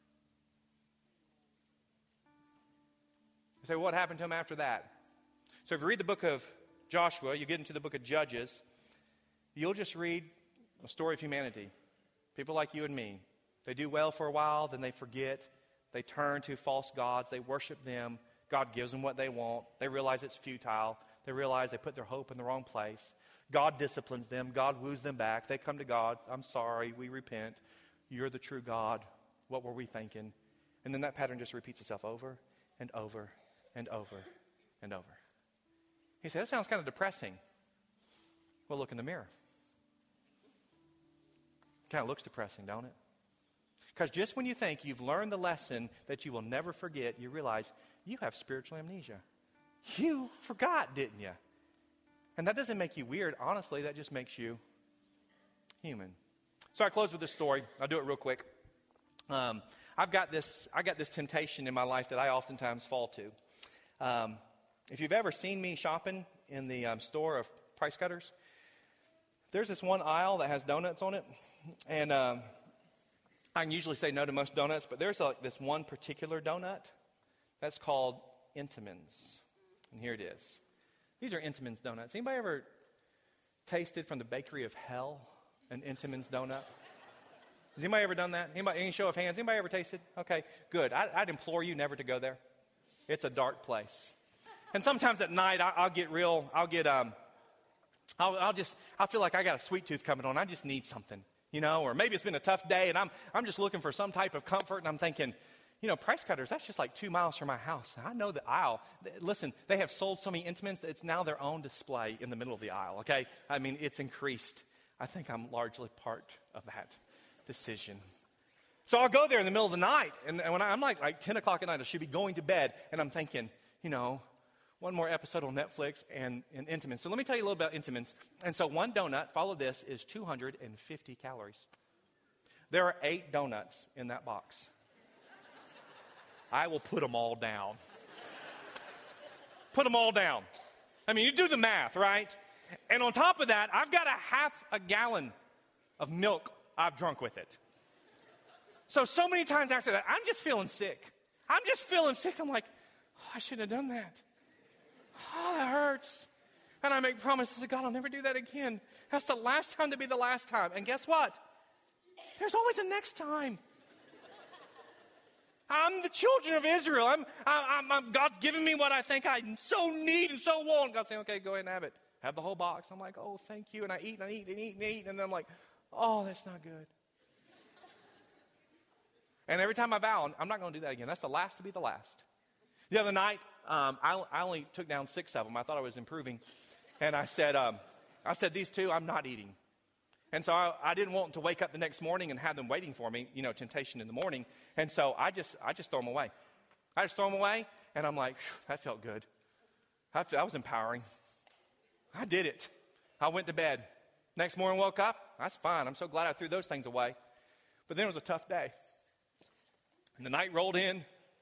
Speaker 2: You say, what happened to him after that? So if you read the book of Joshua, you get into the book of Judges, you'll just read a story of humanity. People like you and me. They do well for a while, then they forget. They turn to false gods. They worship them. God gives them what they want. They realize it's futile. They realize they put their hope in the wrong place. God disciplines them. God woos them back. They come to God. I'm sorry. We repent. You're the true God. What were we thinking? And then that pattern just repeats itself over and over and over and over. He said, that sounds kind of depressing. Well, look in the mirror. It kind of looks depressing, don't it? Because just when you think you've learned the lesson that you will never forget, you realize you have spiritual amnesia. You forgot, didn't you? And that doesn't make you weird. Honestly, that just makes you human. So I close with this story. I'll do it real quick. I got this temptation in my life that I oftentimes fall to. If you've ever seen me shopping in the store of Price Cutters, there's this one aisle that has donuts on it. And I can usually say no to most donuts, but there's this one particular donut that's called Entenmann's. And here it is. These are Entenmann's donuts. Anybody ever tasted from the bakery of hell an Entenmann's donut? Has anybody ever done that? Any show of hands? Anybody ever tasted? Okay, good. I'd implore you never to go there. It's a dark place. And sometimes at night I feel like I got a sweet tooth coming on. I just need something, or maybe it's been a tough day and I'm just looking for some type of comfort, and I'm thinking, Price Cutters, that's just like 2 miles from my house. I know the aisle. Listen, they have sold so many Entenmann's that it's now their own display in the middle of the aisle, okay? I mean, it's increased. I think I'm largely part of that decision. So I'll go there in the middle of the night, and when I'm like 10 o'clock at night, I should be going to bed, and I'm thinking, one more episode on Netflix and Entenmann's. So let me tell you a little about Entenmann's. And so one donut, follow this, is 250 calories. There are 8 donuts in that box. I will put them all down. Put them all down. I mean, you do the math, right? And on top of that, I've got a gallon of milk I've drunk with it. So many times after that, I'm just feeling sick. I'm like, I shouldn't have done that. Oh, that hurts. And I make promises to God, I'll never do that again. That's the last time to be the last time. And guess what? There's always a next time. I'm the children of Israel. God's given me what I think I so need and so want. God's saying, okay, go ahead and have it. Have the whole box. I'm like, oh, thank you. And I eat and I eat and eat and eat. And then I'm like, oh, that's not good. And every time I vow, I'm not going to do that again. That's the last to be the last. The other night, I only took down 6 of them. I thought I was improving. And I said, these 2, I'm not eating. And so I didn't want to wake up the next morning and have them waiting for me, temptation in the morning. And so I just throw them away. I just throw them away, and I'm like, that felt good. That was empowering. I did it. I went to bed. Next morning, woke up. That's fine. I'm so glad I threw those things away. But then it was a tough day. And the night rolled in.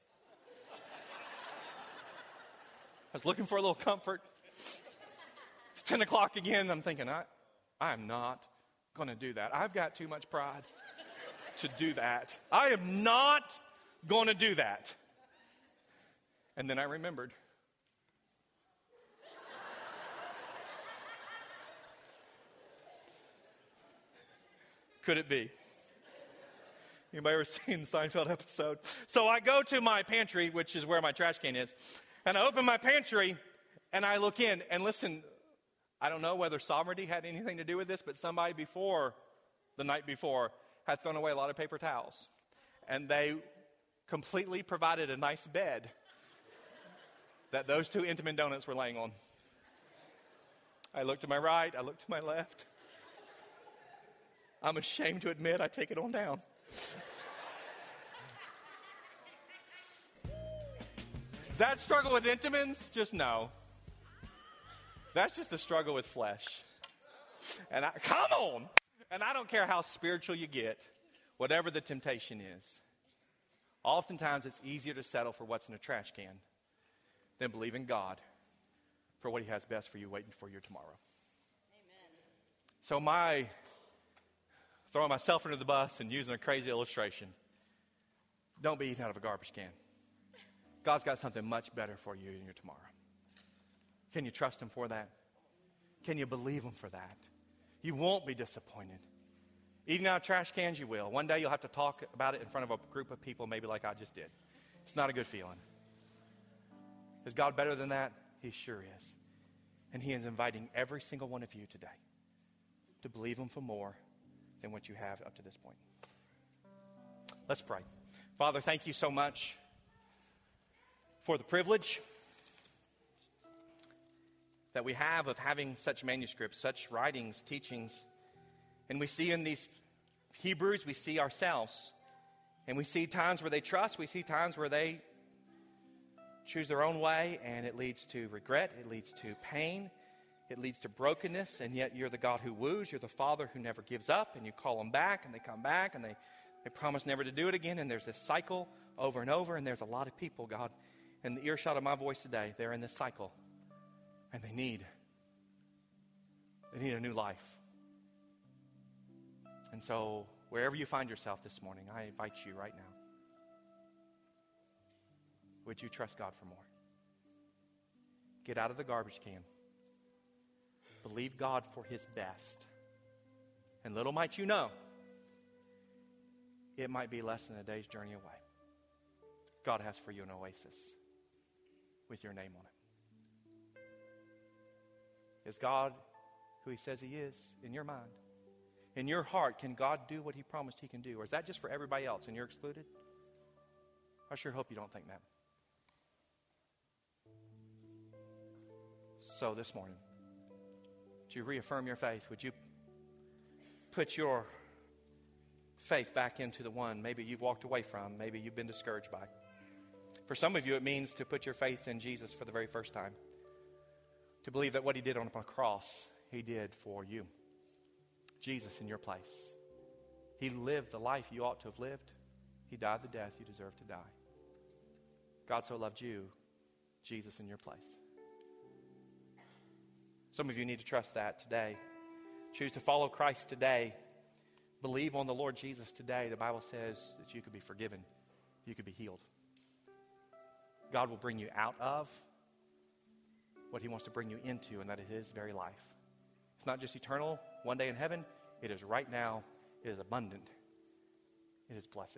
Speaker 2: I was looking for a little comfort. It's 10 o'clock again. I'm thinking, I am not going to do that. I've got too much pride to do that. I am not going to do that. And then I remembered. Could it be? Anybody ever seen the Seinfeld episode? So I go to my pantry, which is where my trash can is, and I open my pantry, and I look in, and listen, I don't know whether sovereignty had anything to do with this, but somebody the night before, had thrown away a lot of paper towels. And they completely provided a nice bed that those 2 Entenmann donuts were laying on. I looked to my right, I looked to my left. I'm ashamed to admit I take it on down. That struggle with Entenmann's? Just no. That's just a struggle with flesh. And come on! And I don't care how spiritual you get, whatever the temptation is. Oftentimes it's easier to settle for what's in a trash can than believe in God for what He has best for you waiting for you tomorrow. Amen. So throwing myself under the bus and using a crazy illustration, don't be eating out of a garbage can. God's got something much better for you in your tomorrow. Can you trust Him for that? Can you believe Him for that? You won't be disappointed. Eating out of trash cans, you will. One day you'll have to talk about it in front of a group of people, maybe like I just did. It's not a good feeling. Is God better than that? He sure is. And He is inviting every single one of you today to believe Him for more than what you have up to this point. Let's pray. Father, thank you so much for the privilege that we have of having such manuscripts, such writings, teachings. And we see in these Hebrews, we see ourselves. And we see times where they trust. We see times where they choose their own way, and it leads to regret, it leads to pain, it leads to brokenness, and yet you're the God who woos, you're the Father who never gives up, and you call them back, and they come back, and they promise never to do it again, and there's this cycle over and over, and there's a lot of people, God, in the earshot of my voice today, they're in this cycle, and they need a new life. And so, wherever you find yourself this morning, I invite you right now. Would you trust God for more? Get out of the garbage can. Believe God for His best. And little might you know, it might be less than a day's journey away. God has for you an oasis with your name on it. Is God who He says He is in your mind? In your heart, can God do what He promised He can do? Or is that just for everybody else and you're excluded? I sure hope you don't think that. So this morning, would you reaffirm your faith? Would you put your faith back into the one maybe you've walked away from, maybe you've been discouraged by? For some of you, it means to put your faith in Jesus for the very first time. To believe that what He did on a cross, He did for you. Jesus in your place. He lived the life you ought to have lived. He died the death you deserve to die. God so loved you, Jesus in your place. Some of you need to trust that today. Choose to follow Christ today. Believe on the Lord Jesus today. The Bible says that you could be forgiven. You could be healed. God will bring you out of what He wants to bring you into, and that is His very life. It's not just eternal, one day in heaven. It is right now. It is abundant. It is blessed.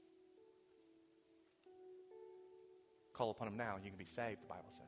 Speaker 2: Call upon Him now, and you can be saved, the Bible says.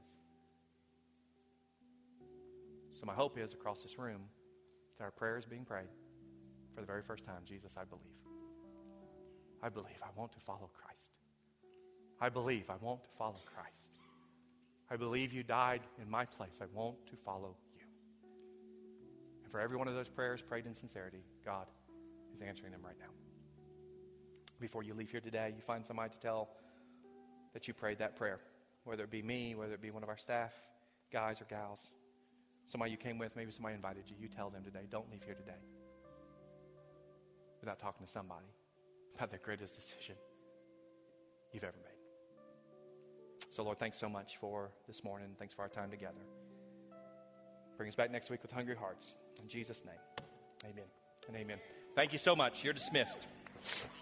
Speaker 2: So my hope is across this room that our prayer is being prayed for the very first time. Jesus, I believe. I believe. I want to follow Christ. I believe. I want to follow Christ. I believe You died in my place. I want to follow You. And for every one of those prayers prayed in sincerity, God is answering them right now. Before you leave here today, you find somebody to tell that you prayed that prayer. Whether it be me, whether it be one of our staff, guys or gals. Somebody you came with, maybe somebody invited you. You tell them today, don't leave here today without talking to somebody about the greatest decision you've ever made. So, Lord, thanks so much for this morning. Thanks for our time together. Bring us back next week with hungry hearts. In Jesus' name, amen and amen. Thank you so much. You're dismissed.